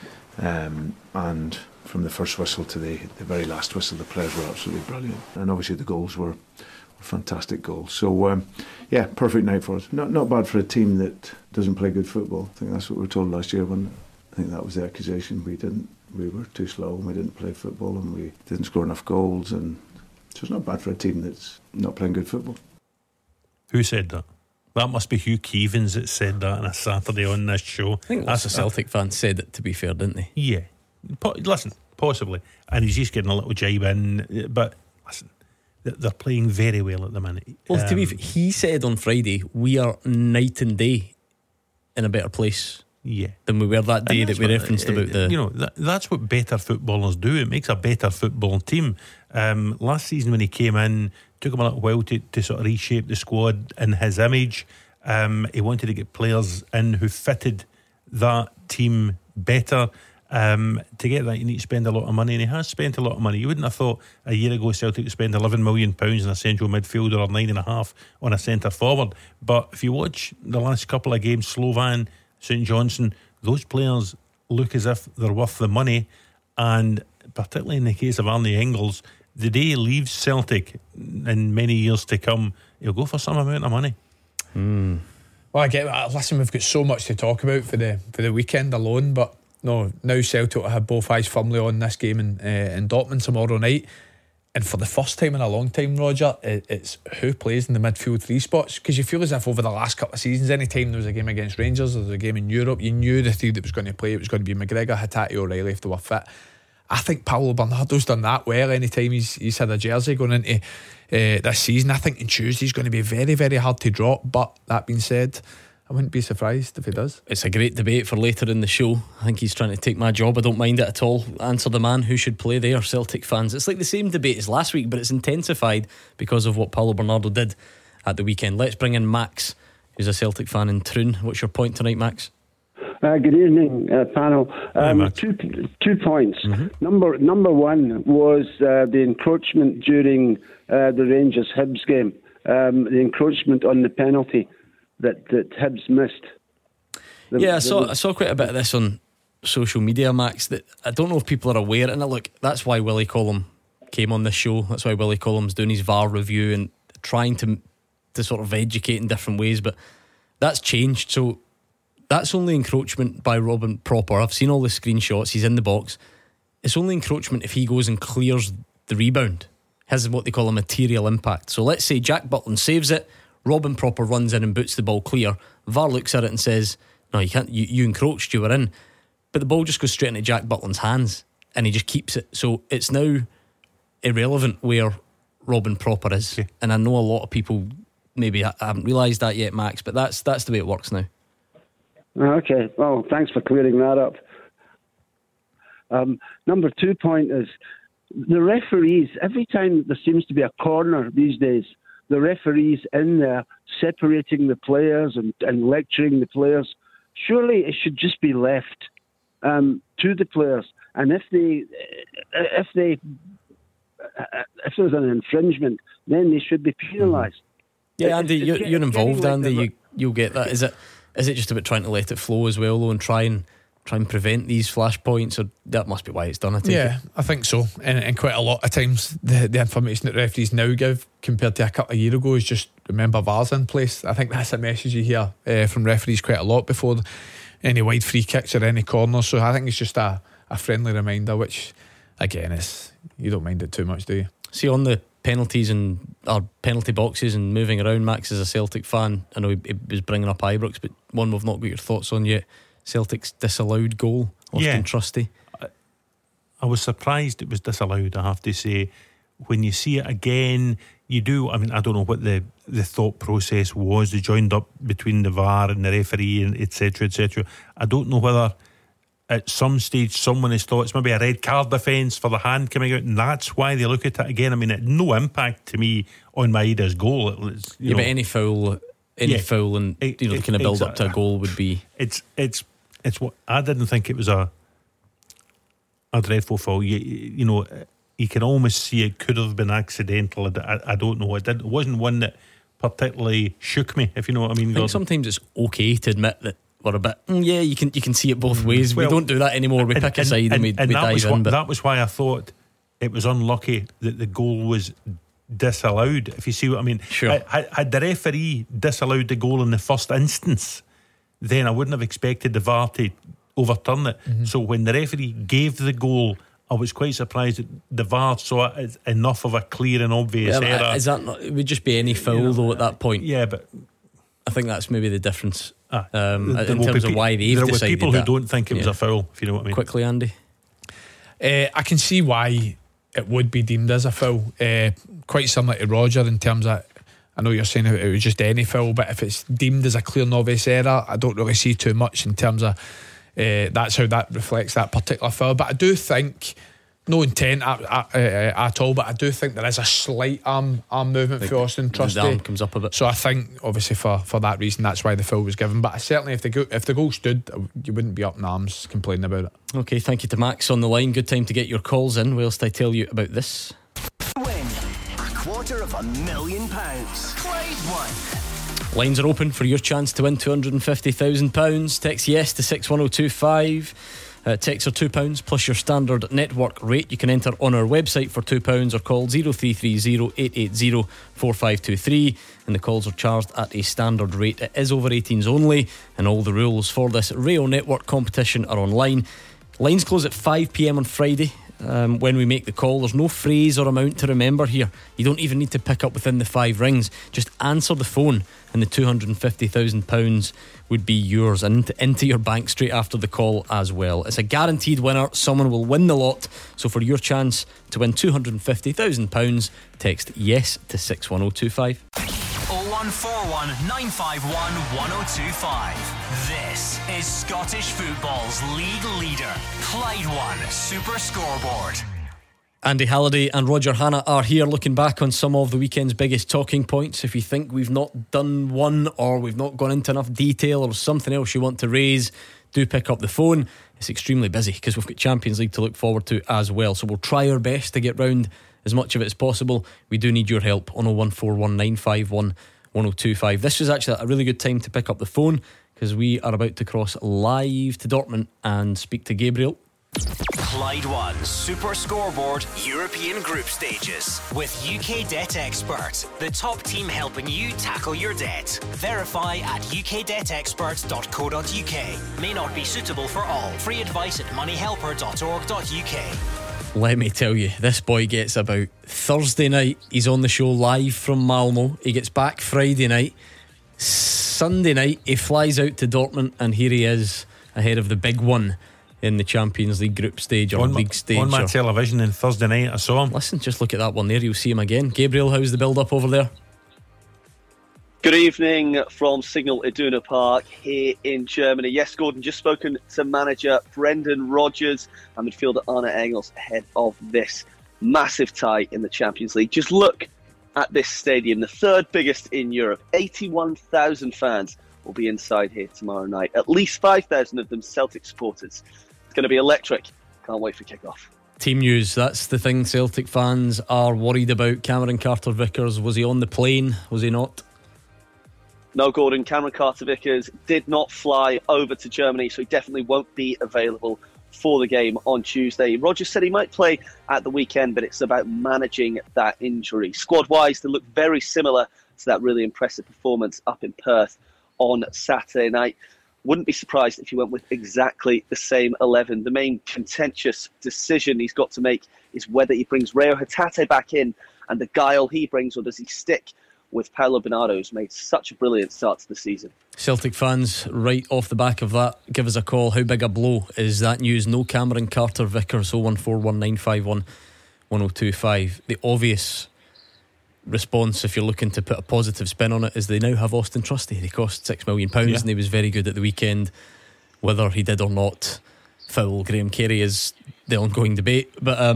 and from the first whistle to the very last whistle, the players were absolutely brilliant, and obviously the goals were fantastic goals. So yeah, perfect night for us. Not bad for a team that doesn't play good football. I think that's what we were told last year. When I think that was the accusation. We were too slow and we didn't play football and we didn't score enough goals, and so it's not bad for a team that's not playing good football. Who said that? That must be Hugh Keevins that said that on a Saturday on this show. I think lots of Celtic fans said it, to be fair, didn't they? Yeah. Listen, possibly. And he's just getting a little jibe in. But listen, they're playing very well at the minute. Well, to be fair, he said on Friday, we are night and day in a better place than we were that day that we referenced about the... You know, that's what better footballers do. It makes a better football team. Last season when he came in, took him a little while to sort of reshape the squad in his image. He wanted to get players in who fitted that team better. To get that, you need to spend a lot of money, and he has spent a lot of money. You wouldn't have thought a year ago Celtic would spend £11 million on a central midfielder or £9.5 on a centre forward. But if you watch the last couple of games, Slovan, St Johnstone, those players look as if they're worth the money. And particularly in the case of Arnie Engels, the day he leaves Celtic in many years to come, he'll go for some amount of money. Well, I get that. Listen, we've got so much to talk about for the weekend alone, but no, now Celtic will have both eyes firmly on this game in Dortmund tomorrow night. And for the first time in a long time, Roger, it's who plays in the midfield three spots, because you feel as if over the last couple of seasons, any time there was a game against Rangers, there was a game in Europe, you knew the three that was going to play. It was going to be McGregor, Hatate, O'Reilly if they were fit. I think Paulo Bernardo's done that well anytime he's had a jersey going into this season. I think on Tuesday he's going to be very, very hard to drop, but that being said, I wouldn't be surprised if he does. It's a great debate for later in the show. I think he's trying to take my job. I don't mind it at all. Answer the man who should play there, Celtic fans. It's like the same debate as last week, but it's intensified because of what Paulo Bernardo did at the weekend. Let's bring in Max, who's a Celtic fan in Troon. What's your point tonight, Max? Good evening, panel. 2 points. Number one was the encroachment during the Rangers Hibs game. The encroachment on the penalty that Hibs missed. I saw quite a bit of this on social media, Max, that I don't know if people are aware. And look, that's why Willie Collum came on this show. That's why Willie Collum's doing his VAR review and trying to sort of educate in different ways. But that's changed. So that's only encroachment by Robin Proper. I've seen all the screenshots. He's in the box. It's only encroachment if he goes and clears the rebound. Has what they call a material impact. So let's say Jack Butland saves it, Robin Proper runs in and boots the ball clear. VAR looks at it and says, no, you can't, you encroached, you were in. But the ball just goes straight into Jack Butland's hands and he just keeps it. So it's now irrelevant where Robin Proper is. And I know a lot of people maybe haven't realised that yet, Max, but that's the way it works now. Okay, well, thanks for clearing that up. Number 2 point is the referees. Every time there seems to be a corner these days, the referees in there separating the players and lecturing the players. Surely it should just be left to the players. And if there's an infringement, then they should be penalised. Yeah, Andy, you're involved, Andy. You'll get that. Is it just about trying to let it flow as well, though, and try and prevent these flashpoints? Or that must be why it's done, I think. I think so. And quite a lot of times the information that referees now give compared to a couple of years ago is just remember VAR's in place. I think that's a message you hear from referees quite a lot before any wide free kicks or any corners. So I think it's just a friendly reminder, which again is, you don't mind it too much, do you? See, on the penalties and our penalty boxes and moving around, Max is a Celtic fan. I know he was bringing up Ibrox, but one we've not got your thoughts on yet. Celtic's disallowed goal, Austin Trusty. I was surprised it was disallowed, I have to say. When you see it again, you do. I mean, I don't know what the thought process was. They joined up between the VAR and the referee, and etc. etc. I don't know whether at some stage someone has thought it's maybe a red card offence for the hand coming out, and that's why they look at it again. I mean, it had no impact to me on Maeda's goal. But any foul, and the kind of build up to a goal would be. It's what I didn't think it was a dreadful foul. You know, you can almost see it could have been accidental. I don't know. It wasn't one that particularly shook me, if you know what I mean. I think sometimes it's okay to admit that we're a bit. You can see it both ways. We don't do that anymore. We pick a side and we dive in. But that was why I thought it was unlucky that the goal was disallowed. If you see what I mean. Sure. Had the referee disallowed the goal in the first instance, then I wouldn't have expected the VAR to overturn it. So when the referee gave the goal, I was quite surprised that the VAR saw it as enough of a clear and obvious error. Is that not, it would just be any foul though at that point. Yeah, but I think that's maybe the difference in terms of why they've decided. There were people who don't think it was a foul, if you know what I mean. Quickly, Andy. I can see why it would be deemed as a foul. Quite similar to Roger in terms of, I know you're saying it was just any foul, but if it's deemed as a clear and obvious error, I don't really see too much in terms of that's how that reflects that particular foul. But I do think, no intent at all, but I do think there is a slight arm movement for Austin Trusty. The arm comes up a bit. So I think obviously for that reason that's why the foul was given. But certainly if the goal stood, you wouldn't be up in arms complaining about it. Okay, thank you to Max on the line. Good time to get your calls in whilst I tell you about this. Win £250,000. Clyde One. Lines are open for your chance to win £250,000. Text yes to 61025. Texts are £2 plus your standard network rate. You can enter on our website for £2 or call 0330 880 4523, and the calls are charged at a standard rate. It is over 18s only, and all the rules for this Rail Network competition are online. Lines close at 5 p.m. on Friday. When we make the call, there's no phrase or amount to remember here. You don't even need to pick up within the 5 rings. Just answer the phone and the £250,000 would be yours and into your bank straight after the call as well. It's a guaranteed winner. Someone will win the lot. So for your chance to win £250,000, text yes to 61025. 0141 951 1025. This is Scottish football's league leader, Clyde One Super Scoreboard. Andy Halliday and Roger Hannah are here looking back on some of the weekend's biggest talking points. If you think we've not done one, or we've not gone into enough detail, or something else you want to raise, do pick up the phone. It's extremely busy because we've got Champions League to look forward to as well, so we'll try our best to get round as much of it as possible. We do need your help on 0141 951 1025. This was actually a really good time to pick up the phone because we are about to cross live to Dortmund and speak to Gabriel. Clyde One Super Scoreboard European Group Stages with UK Debt Expert, the top team helping you tackle your debt. Verify at ukdebtexpert.co.uk. May not be suitable for all. Free advice at moneyhelper.org.uk. Let me tell you, this boy gets about Thursday night. He's on the show live from Malmo. He gets back Friday night. Sunday night he flies out to Dortmund, and here he is ahead of the big one in the Champions League group stage or league stage. On my television on Thursday night I saw him. Listen, just look at that one there, you'll see him again. Gabriel, how's the build up over there? Good evening from Signal Iduna Park here in Germany. Yes, Gordon, just spoken to manager Brendan Rodgers and midfielder Arne Engels ahead of this massive tie in the Champions League. Just look at this stadium, the third biggest in Europe. 81,000 fans will be inside here tomorrow night. At least 5,000 of them Celtic supporters. It's going to be electric. Can't wait for kick-off. Team news, that's the thing Celtic fans are worried about. Cameron Carter-Vickers, was he on the plane? Was he not? No, Gordon, Cameron Carter-Vickers did not fly over to Germany, so he definitely won't be available for the game on Tuesday. Rodgers said he might play at the weekend, but it's about managing that injury. Squad-wise, they look very similar to that really impressive performance up in Perth on Saturday night. Wouldn't be surprised if he went with exactly the same 11. The main contentious decision he's got to make is whether he brings Reo Hatate back in and the guile he brings, or does he stick with Paulo Bernardo, who's made such a brilliant start to the season. Celtic fans, right off the back of that, give us a call. How big a blow is that news? No Cameron Carter-Vickers. 0141 951 1025. The obvious response, if you're looking to put a positive spin on it, is they now have Austin Trusty. They cost £6 million, and he was very good at the weekend. Whether he did or not foul Graham Carey is the ongoing debate, but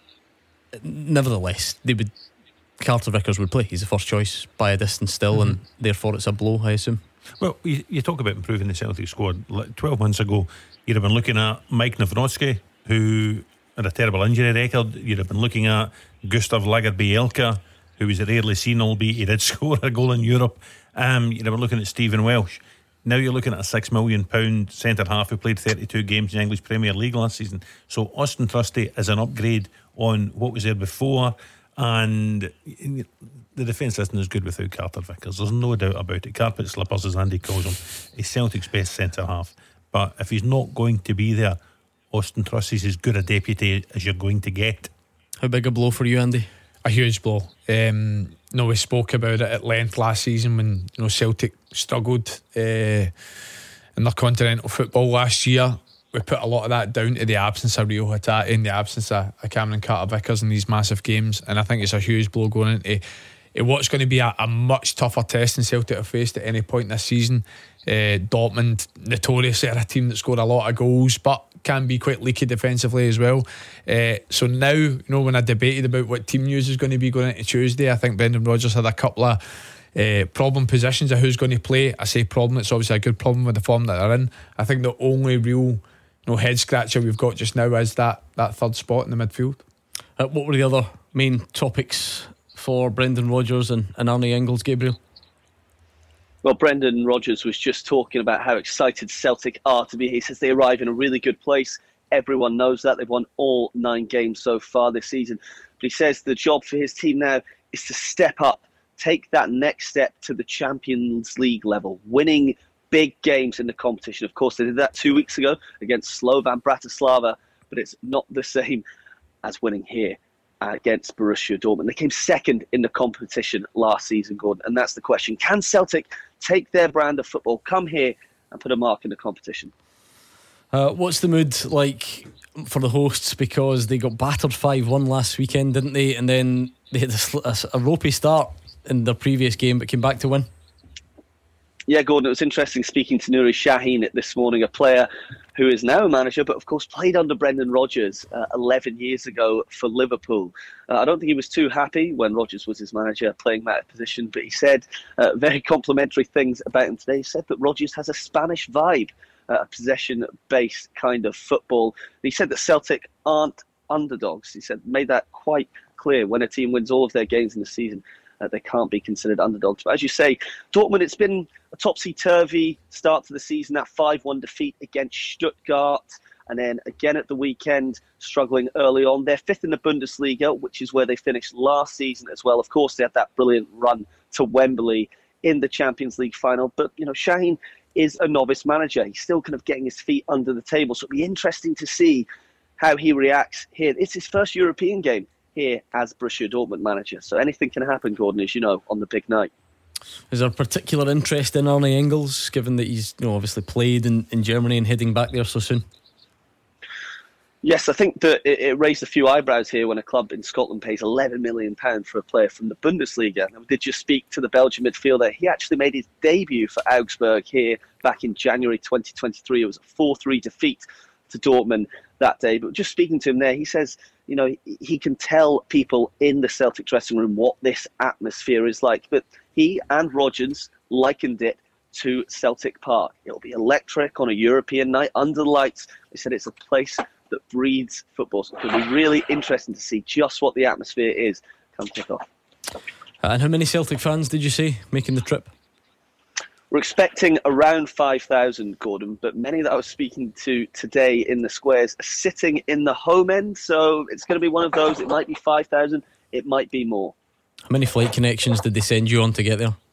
nevertheless, Carter Vickers would play. He's the first choice by a distance still, and therefore it's a blow, I assume. Well, you talk about improving the Celtic squad. 12 months ago, you'd have been looking at Mike Nawrocki, who had a terrible injury record. You'd have been looking at Gustav Lagerbielke, who was rarely seen, albeit he did score a goal in Europe. You'd have been looking at Stephen Welsh. Now you're looking at a £6 million centre half who played 32 games in the English Premier League last season. So Austin Trusty is an upgrade on what was there before, and the defence isn't as good without Carter Vickers. There's no doubt about it. Carpet slippers, as Andy calls him, is Celtic's best centre half. But if he's not going to be there, Austin Trusty's as good a deputy as you're going to get. How big a blow for you, Andy? A huge blow. We spoke about it at length last season when Celtic struggled in their continental football last year. We put a lot of that down to the absence of Rio Hatate and the absence of Cameron Carter-Vickers in these massive games, and I think it's a huge blow going into what's going to be a much tougher test than Celtic have faced at any point this season. Dortmund notoriously are a team that scored a lot of goals but can be quite leaky defensively as well. So now, when I debated about what team news is going to be going into Tuesday, I think Brendan Rodgers had a couple of problem positions of who's going to play. I say problem, it's obviously a good problem with the form that they're in. I think the only real head scratcher we've got just now is that third spot in the midfield. What were the other main topics for Brendan Rodgers and Arne Engels, Gabriel? Well, Brendan Rodgers was just talking about how excited Celtic are to be. He says they arrive in a really good place. Everyone knows that. They've won all 9 games so far this season. But he says the job for his team now is to step up, take that next step to the Champions League level, winning big games in the competition. Of course, they did that 2 weeks ago against Slovan Bratislava, but it's not the same as winning here against Borussia Dortmund. They came second in the competition last season, Gordon, and that's the question. Can Celtic take their brand of football, come here and put a mark in the competition? What's the mood like for the hosts? Because they got battered 5-1 last weekend, didn't they? And then they had a ropey start in their previous game but came back to win. Yeah, Gordon, it was interesting speaking to Nuri Sahin this morning, a player who is now a manager, but of course played under Brendan Rodgers 11 years ago for Liverpool. I don't think he was too happy when Rodgers was his manager playing that position, but he said very complimentary things about him today. He said that Rodgers has a Spanish vibe, a possession-based kind of football. He said that Celtic aren't underdogs. He said, made that quite clear. When a team wins all of their games in the season, they can't be considered underdogs. But as you say, Dortmund, it's been a topsy-turvy start to the season. That 5-1 defeat against Stuttgart, and then again at the weekend, struggling early on. They're 5th in the Bundesliga, which is where they finished last season as well. Of course, they had that brilliant run to Wembley in the Champions League final. But, Sahin is a novice manager. He's still kind of getting his feet under the table. So it'll be interesting to see how he reacts here. It's his first European game here as Borussia Dortmund manager. So anything can happen, Gordon, as you know, on the big night. Is there particular interest in Arne Engels, given that he's obviously played in Germany and heading back there so soon? Yes, I think that it raised a few eyebrows here when a club in Scotland pays £11 million for a player from the Bundesliga. Now, did you speak to the Belgian midfielder? He actually made his debut for Augsburg here back in January 2023. It was a 4-3 defeat to Dortmund that day. But just speaking to him there, he says, he can tell people in the Celtic dressing room what this atmosphere is like. But he and Rodgers likened it to Celtic Park. It'll be electric on a European night under the lights. They said it's a place that breeds football. So it'll be really interesting to see just what the atmosphere is come kick-off. And how many Celtic fans did you say making the trip? We're expecting around 5,000, Gordon, but many that I was speaking to today in the squares are sitting in the home end, so it's going to be one of those. It might be 5,000, it might be more. How many flight connections did they send you on to get there?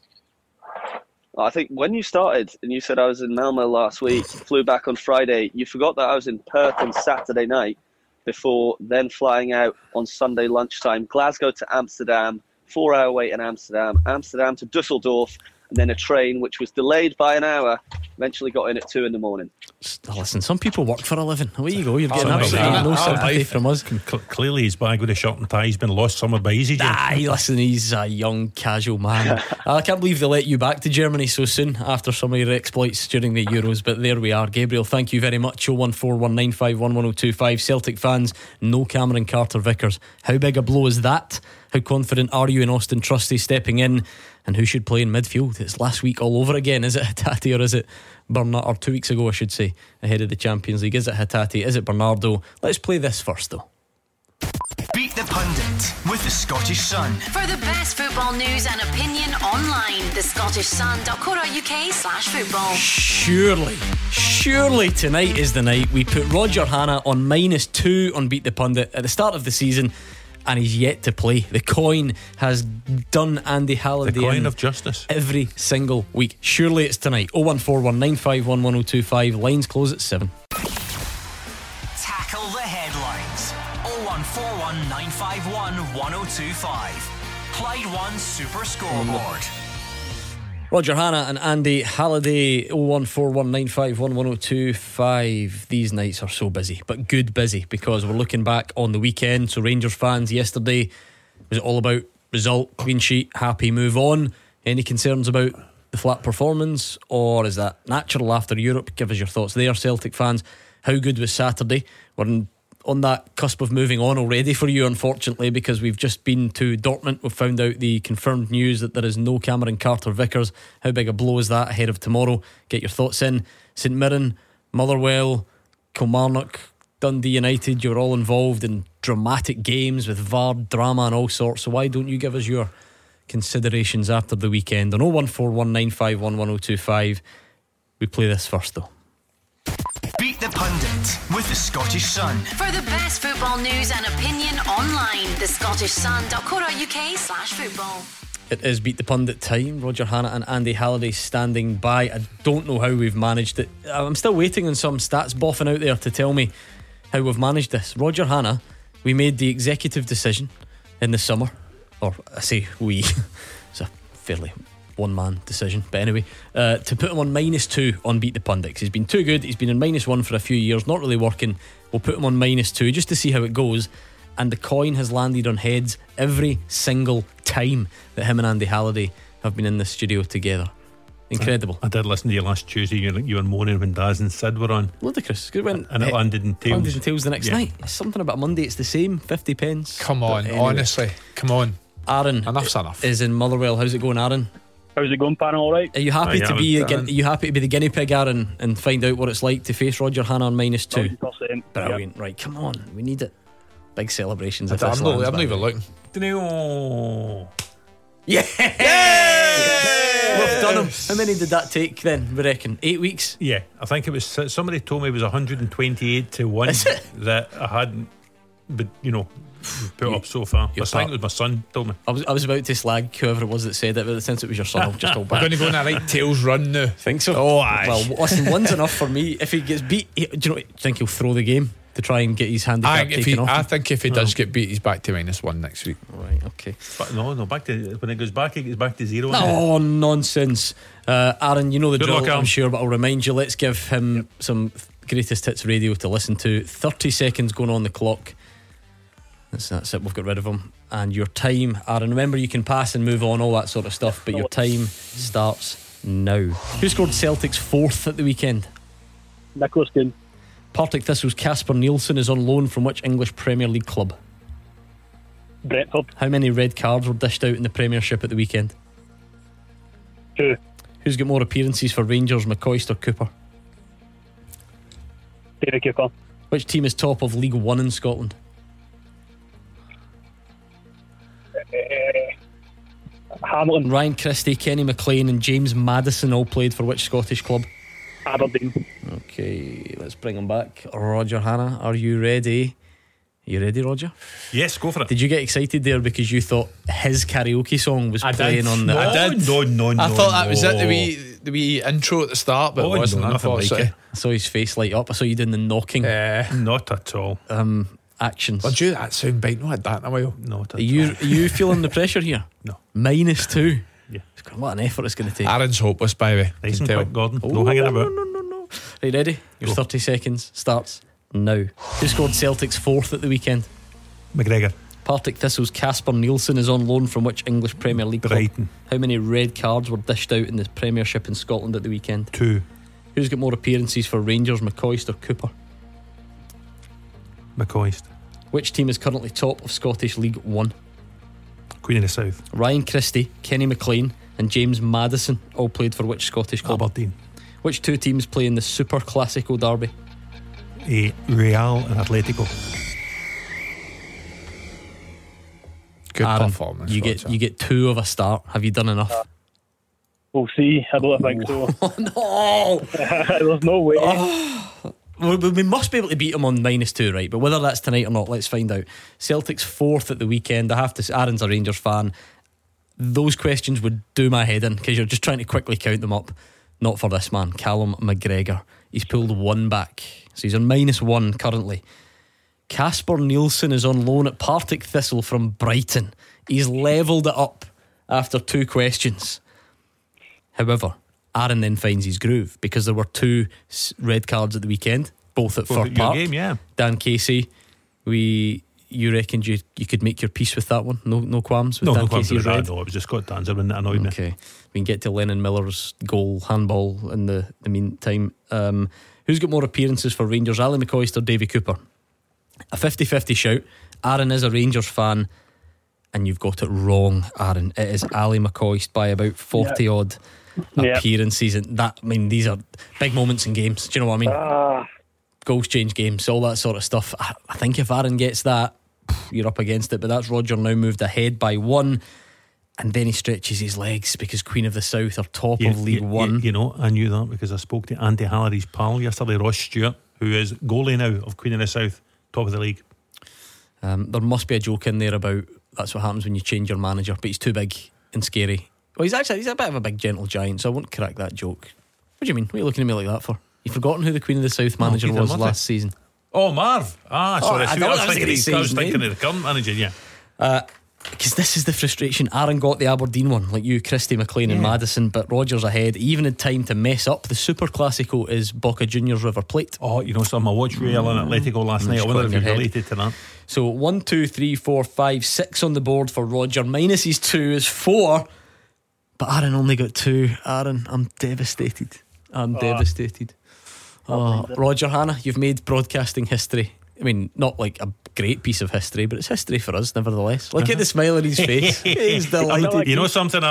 I think when you started and you said I was in Malmo last week, flew back on Friday, you forgot that I was in Perth on Saturday night before then flying out on Sunday lunchtime. Glasgow to Amsterdam, 4-hour wait in Amsterdam to Dusseldorf, and then a train which was delayed by an hour. Eventually got in at 2 in the morning. Listen, some people work for a living. Away you go. You're getting right. absolutely no sympathy from us. Clearly his bag with a shirt and tie has been lost somewhere by Easy. Listen, he's a young casual man. I can't believe they let you back to Germany so soon after some of your exploits during the Euros, but there we are. Gabriel, thank you very much. 01419511025. Celtic fans, no Cameron Carter-Vickers. How big a blow is that? How confident are you in Austin Trusty stepping in? And who should play in midfield? It's last week all over again. Is it Hatate or is it Bernardo? Or 2 weeks ago, I should say, ahead of the Champions League. Is it Hatate? Is it Bernardo? Let's play this first, though. Beat the Pundit with the Scottish Sun. For the best football news and opinion online, thescottishsun.co.uk/football. Surely tonight is the night we put Roger Hannah on -2 on Beat the Pundit at the start of the season, and he's yet to play. The coin has done Andy Halliday. The coin of justice. Every single week. Surely it's tonight. 01419511025. Lines close at 7. Tackle the headlines. 01419511025. Clyde One Super Scoreboard. Roger Hannah and Andy Halliday. 01419511025. These nights are so busy, but good busy, because we're looking back on the weekend. So Rangers fans, yesterday, was it all about result, clean sheet, happy, move on? Any concerns about the flat performance, or is that natural after Europe? Give us your thoughts there. Celtic fans, how good was Saturday? We're on that cusp of moving on already for you, unfortunately, because we've just been to Dortmund. We've found out the confirmed news that there is no Cameron Carter-Vickers. How big a blow is that ahead of tomorrow? Get your thoughts in. St Mirren, Motherwell, Kilmarnock, Dundee United, you're all involved in dramatic games with VAR, drama and all sorts. So why don't you give us your considerations after the weekend? On 01419511025. We play this first, though. Beat the Pundit with the Scottish Sun. For the best football news and opinion online, thescottishsun.co.uk/football. It is Beat the Pundit time. Roger Hannah and Andy Halliday standing by. I don't know how we've managed it. I'm still waiting on some stats boffin out there to tell me how we've managed this. Roger Hannah, we made the executive decision in the summer, or I say we, it's a fairly one-man decision, but anyway, to put him on -2 on Beat the Pundit. He's been too good. He's been in -1 for a few years, not really working. We'll put him on -2 just to see how it goes, and the coin has landed on heads every single time that him and Andy Halliday have been in the studio together. Incredible. I did listen to you last Tuesday. You were moaning when Daz and Sid were on. Ludicrous. And it landed in tails. Landed in tails the next night. It's something about Monday, it's the same, 50 pence. Come on, anyway. honestly, come on. Aaron, enough's enough. Is in Motherwell. How's it going, Aaron? How's it going, panel? All right? Are you happy to be? Are you happy to be the guinea pig, Aaron, and find out what it's like to face Roger Hannah on -2? 100%. Brilliant. Right, come on, we need it. Big celebrations. I'm not even looking. Yeah! We've done them. How many did that take then, we reckon? 8 weeks? Yeah, I think it was. Somebody told me it was 128 to 1 that I hadn't, but put up so far. I think it was my son told me. I was about to slag whoever it was that said it, but since it was your son, I'll just hold back. I'm going to go on a right tails run now. Think so? Oh, aye. Well, listen, one's enough for me. If he gets beat, do you think he'll throw the game to try and get his handicap taken off? I think if he does get beat, he's back to -1 next week. Right, okay. But no, back to when it goes back to 0. Oh, nonsense. Aaron, you know the Good drill, luck, I'm sure, but I'll remind you, let's give him some greatest hits radio to listen to. 30 seconds going on the clock. That's it, we've got rid of him. And your time, Aaron, remember you can pass and move on, all that sort of stuff, but your time starts now. Who scored Celtic's 4th at the weekend? Nicholas Goon. Partick Thistle's Casper Nielsen is on loan from which English Premier League club? Brentford. How many red cards were dished out in the Premiership at the weekend? 2. Who's got more appearances for Rangers, McCoist or Cooper? David Cooper. Which team is top of League 1 in Scotland? Hamilton. Ryan Christie, Kenny McLean and James Maddison all played for which Scottish club? Aberdeen. Okay, let's bring him back. Roger Hannah, are you ready? Are you ready, Roger? Yes, go for it. Did you get excited there because you thought his karaoke song was playing on the... I did. No. I thought that was it, the wee intro at the start, but it wasn't. Nothing like it. I saw his face light up. I saw you doing the knocking. Not at all. Actions. Did you that sound bite? Not had that in a while. Not at all. Are you feeling the pressure here? No. -2. What an effort it's going to take. Aaron's hopeless, by the way. Nice and quick, Gordon. No hanging about. No. Are you ready? Your 30 seconds starts now. Who scored Celtic's 4th at the weekend? McGregor. Partick Thistle's Casper Nielsen is on loan from which English Premier League club? Brighton. How many red cards were dished out in the Premiership in Scotland at the weekend? 2. Who's got more appearances for Rangers, McCoist or Cooper? McCoist. Which team is currently top of Scottish League 1? Queen of the South. Ryan Christie, Kenny McLean and James Maddison all played for which Scottish club? Aberdeen. Which two teams play in the Super Classico derby? Real and Atletico. Good Aaron, performance. you get 2 of a start. Have you done enough? We'll see. I don't think so. Oh, no. There's no way. We must be able to beat them on -2, right? But whether that's tonight or not, let's find out. Celtic's 4th at the weekend. I have to say, Aaron's a Rangers fan. Those questions would do my head in because you're just trying to quickly count them up. Not for this man, Callum McGregor. He's pulled 1 back, so he's on -1 currently. Casper Nielsen is on loan at Partick Thistle from Brighton. He's levelled it up after 2 questions. However, Aaron then finds his groove because there were 2 red cards at the weekend, both at Fir Park. Game, yeah. Dan Casey, you reckoned you could make your peace with that one? No qualms with No Dan qualms with Casey's that. red? No, it was just Scott Danzer that annoyed me. Okay, we can get to Lennon Miller's goal handball in the meantime. Who's got more appearances for Rangers, Ali McCoist or Davy Cooper? A 50-50 shout. Aaron is a Rangers fan and you've got it wrong, Aaron. It is Ali McCoist by about 40 odd appearances, and that, I mean, these are big moments in games. Do you know what I mean? Goals change games, all that sort of stuff. I think if Aaron gets that, you're up against it. But that's Roger now moved ahead by 1, and then he stretches his legs because Queen of the South are top of League 1. You know, I knew that because I spoke to Andy Hallary's pal yesterday, Ross Stewart, who is goalie now of Queen of the South, top of the league. There must be a joke in there about that's what happens when you change your manager, but he's too big and scary. Well, he's a bit of a big gentle giant, so I won't crack that joke. What do you mean? What are you looking at me like that for? You've forgotten who the Queen of the South manager was last season? Oh, Marv. Sorry. I was thinking of the current manager, yeah. Because this is the frustration. Aaron got the Aberdeen one, like you, Christie, McLean and Maddison, but Rogers ahead. He even had time to mess up. The Super Classico is Boca Juniors River Plate. Oh, you know something, I watched Real and Atletico last night. I wonder if it's related to that. So 1, 2, 3, 4, 5, 6 on the board for Roger. Minus his 2 is 4. But Aaron only got 2. Aaron, I'm devastated. Devastated. Roger, Hannah, you've made broadcasting history. I mean, not like a great piece of history, but it's history for us nevertheless. Look at the smile on his face. He's delighted. You know something,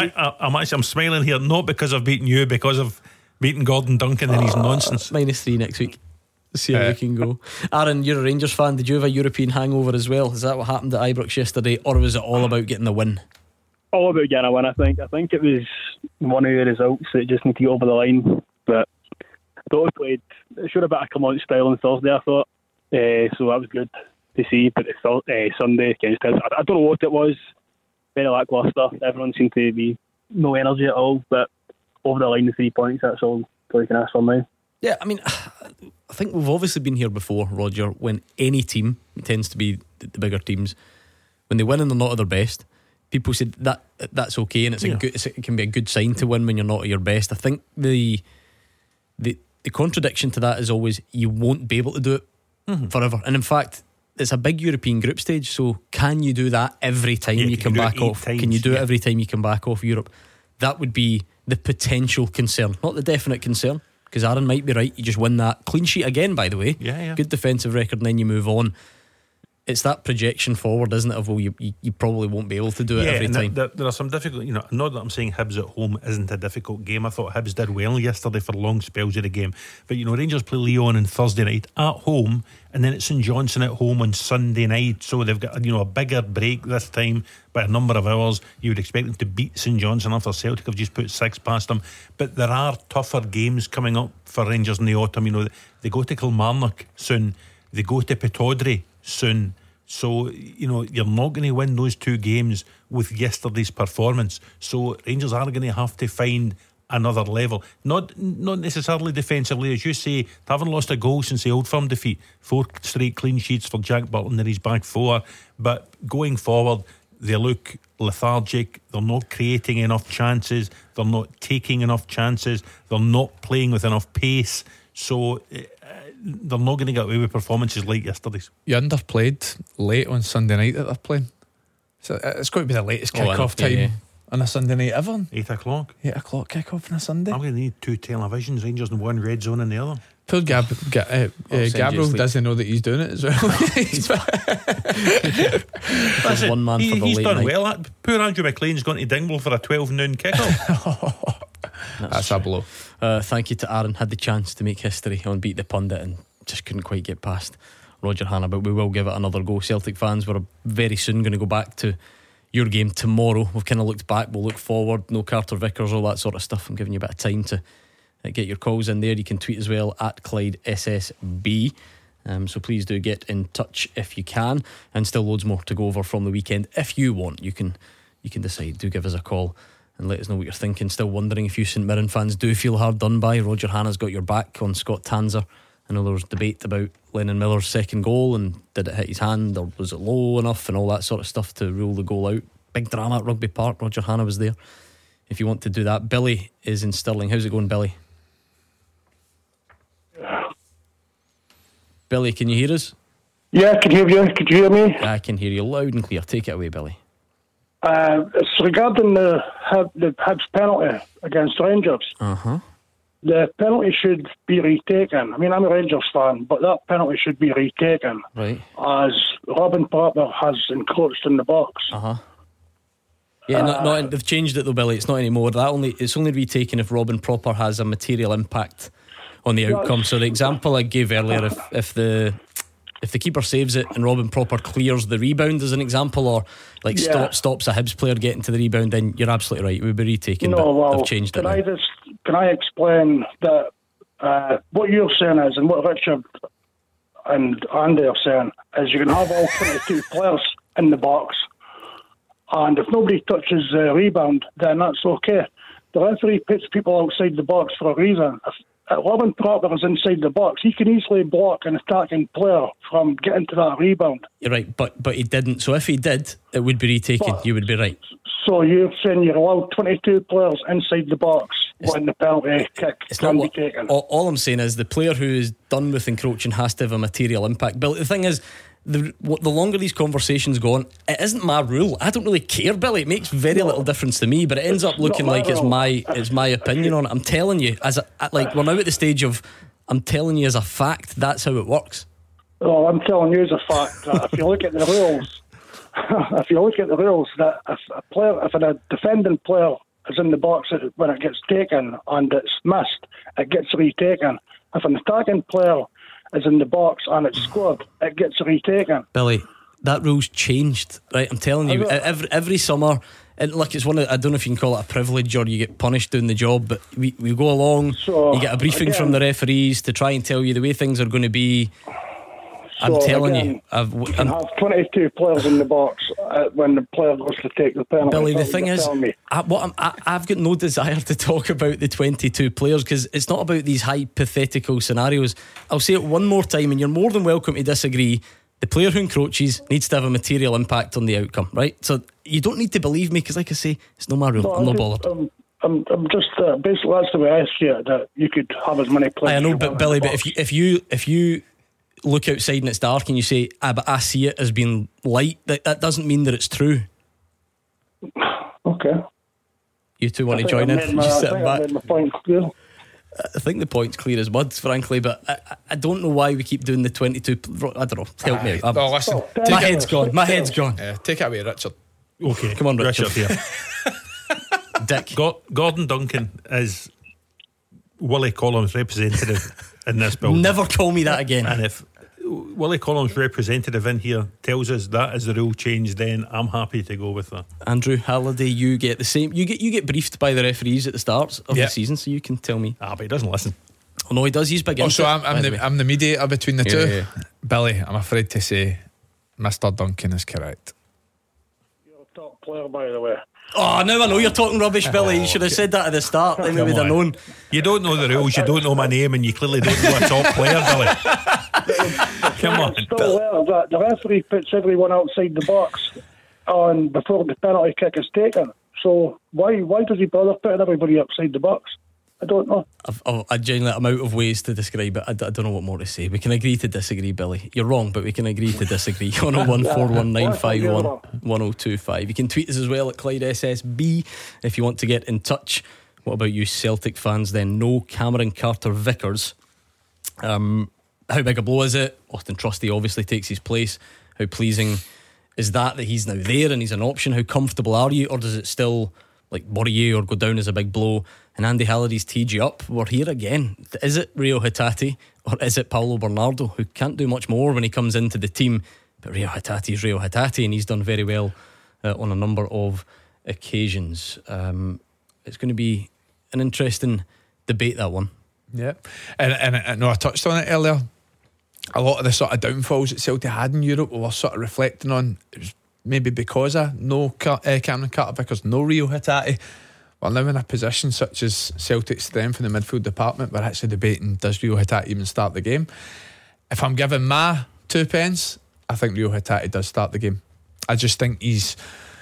I'm smiling here not because I've beaten you, because of beating Gordon Duncan and his nonsense. -3 next week. Let's see how we can go. Aaron, you're a Rangers fan. Did you have a European hangover as well? Is that what happened at Ibrox yesterday, or was it all about getting the win? All about getting a win, I think. I think it was one of the results that just need to get over the line. But I thought we played, it should have been a come on style on Thursday, I thought. So that was good to see. But Sunday against us, I don't know what it was. Very lacklustre. Everyone seemed to be no energy at all. But over the line, the 3 points, that's all we can ask for now. Yeah, I mean, I think we've obviously been here before, Roger, when any team, it tends to be the bigger teams, when they win and they're not at their best, people say that's okay, and it can be a good sign to win when you're not at your best. I think the contradiction to that is always you won't be able to do it forever. And in fact, it's a big European group stage, so can you do that every time you come back off? Can you do it every time you come back off Europe? That would be the potential concern, not the definite concern. Because Aaron might be right. You just win that clean sheet again, by the way. Yeah. Good defensive record, and then you move on. It's that projection forward, isn't it? Of you probably won't be able to do it every time. There are some difficult, not that I'm saying Hibs at home isn't a difficult game. I thought Hibs did well yesterday for long spells of the game. But Rangers play Lyon on Thursday night at home, and then it's St Johnstone at home on Sunday night. So they've got a bigger break this time by a number of hours. You would expect them to beat St Johnstone after Celtic have just put 6 past them. But there are tougher games coming up for Rangers in the autumn. They go to Kilmarnock soon. They go to Pittodrie soon. So you're not going to win those 2 games with yesterday's performance. So Rangers are going to have to find another level, not necessarily defensively, as you say. Haven't lost a goal since the Old Firm defeat. 4 straight clean sheets for Jack Burton in his back 4. But going forward, they look lethargic. They're not creating enough chances. They're not taking enough chances. They're not playing with enough pace. So they're not going to get away with performances like yesterday's. You underplayed late on Sunday night that they're playing. So it's got to be the latest kick-off time on a Sunday night ever. 8 o'clock. 8 o'clock kick-off on a Sunday. I'm going to need 2 televisions, Rangers in one, Red Zone in the other. Poor Gabriel doesn't know that he's doing it as well. Listen, one man for the he's late done night. well. Poor Andrew McLean's gone to Dingwall for a 12 noon kickoff. That's a blow. Thank you to Aaron. Had the chance to make history on Beat the Pundit and just couldn't quite get past Roger Hannah, but we will give it another go. Celtic fans, we're very soon going to go back to your game tomorrow. We've kind of looked back, we'll look forward. No Carter Vickers, all that sort of stuff. I'm giving you a bit of time to get your calls in there. You can tweet as well at Clyde SSB. So please do get in touch if you can, and still loads more to go over from the weekend. If you want, you can decide. Do give us a call and let us know what you're thinking. Still wondering if you St Mirren fans do feel hard done by. Roger Hannah's got your back on Scott Tanser. I know there was debate about Lennon Miller's second goal and did it hit his hand or was it low enough and all that sort of stuff to rule the goal out. Big drama at Rugby Park. Roger Hannah was there if you want to do that. Billy is in Stirling. How's it going, Billy? Billy, can you hear us? Yeah, I can hear you. Could you hear me? I can hear you loud and clear. Take it away, Billy. It's regarding the Hibs penalty against Rangers. The penalty should be retaken. I mean, I'm a Rangers fan, but that penalty should be retaken. Right. As Robin Parker has encroached in the box. Yeah, they've changed it though, Billy. It's not anymore. It's only retaken if Robin Proper has a material impact on the outcome. So the example I gave earlier, if the keeper saves it and Robin Proper clears the rebound as an example, or stops a Hibs player getting to the rebound, then you're absolutely right, it would be retaken. They've changed it. Can I explain that what you're saying is, and what Richard and Andy are saying, is you can have all 22 players in the box, and if nobody touches the rebound, then that's okay. The referee puts people outside the box for a reason. If Robin Proper is inside the box, he can easily block an attacking player from getting to that rebound. You're right, but he didn't. So if he did, it would be retaken. You would be right. So you're saying you're allowed 22 players inside the box when the penalty kick can be taken? All I'm saying is the player who is done with encroaching has to have a material impact. But the thing is, the longer these conversations go on, it isn't my rule. I don't really care, Billy. It makes very little difference to me, but it ends up looking like it's my opinion on it. I'm telling you, we're now at the stage of I'm telling you as a fact that's how it works. Well, I'm telling you as a fact that if you look at the rules, that if a defending player is in the box when it gets taken and it's missed, it gets retaken. If an attacking player is in the box and it's scored, it gets retaken. Billy, that rule's changed, right? I'm telling you, every summer, and look, it's I don't know if you can call it a privilege or you get punished doing the job, but we go along, you get a briefing from the referees to try and tell you the way things are going to be. I'm telling you, you can have 22 players in the box when the player goes to take the penalty. Billy, the thing is, I've got no desire to talk about the 22 players because it's not about these hypothetical scenarios. I'll say it one more time, and you're more than welcome to disagree. The player who encroaches needs to have a material impact on the outcome, right? So you don't need to believe me because, like I say, it's not my rule. I'm not bothered. I'm just basically that's the way I see it. That you could have as many players. I know, but Billy, but if you look outside and it's dark and you say, but I see it as being light, that doesn't mean that it's true. Okay. You two want to join in? I made my point clear. I think the point's clear as mud, frankly, but I don't know why we keep doing the 22. I don't know. Help me out. Listen, my head's gone. My head's gone. Take it away, Richard. Okay, come on, Richard. here. Dick. Gordon Duncan is Willie Collins' representative in this building. Never call me that again. And if Willie Collins' representative in here tells us that is the rule change, then I'm happy to go with that. Andrew Halliday, you get the same. You get briefed by the referees at the start of the season, so you can tell me. But he doesn't listen. Oh no, he does. He's big into so I'm the mediator between the two. Yeah. Billy, I'm afraid to say Mr. Duncan is correct. You're a top player, by the way. Oh, now I know you're talking rubbish, Billy. You should have said that at the start. Then we would have known. You don't know the rules, you don't know my name, and you clearly don't know a top player, Billy. Come on. The referee puts everyone outside the box on before the penalty kick is taken. So why does he bother putting everybody outside the box? I don't know. I genuinely, I'm out of ways to describe it. I don't know what more to say. We can agree to disagree, Billy. You're wrong, but we can agree to disagree. On 01419511025. You can tweet us as well at Clyde SSB if you want to get in touch. What about you Celtic fans then? No Cameron Carter-Vickers. How big a blow is it? Austin Trusty obviously takes his place. How pleasing is that he's now there and he's an option? How comfortable are you? Or does it still worry you or go down as a big blow? And Andy Halliday's teed you up. We're here again. Is it Rio Hatate or is it Paulo Bernardo, who can't do much more when he comes into the team? But Rio Hatate is Rio Hatate, and he's done very well on a number of occasions. It's going to be an interesting debate, that one. Yeah, and I know I touched on it earlier. A lot of the sort of downfalls that Celtic had in Europe we were sort of reflecting on. It was maybe because of no Cameron Carter-Vickers, no Rio Hatate. We're now in a position such as Celtic's strength in the midfield department. We're actually debating, does Rio Hatate even start the game? If I'm giving my 2 pence, I think Rio Hatate does start the game. I just think his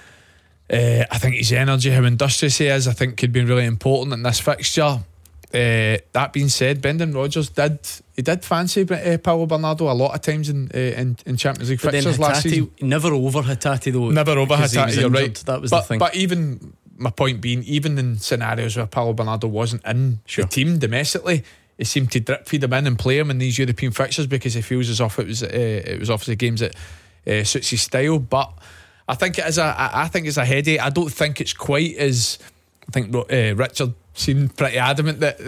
energy, how industrious he is, I think could be really important in this fixture. That being said, Brendan Rodgers did fancy Paulo Bernardo a lot of times in Champions League fixtures last season. Never over Hatate though. Never over Hatate, you're right. That was the thing. But even my point being, even in scenarios where Paulo Bernardo wasn't in the team domestically, he seemed to drip feed him in and play him in these European fixtures because he feels as if it was obviously games that suits his style. But I think it's a headache. I don't think it's quite as. I think Richard seemed pretty adamant that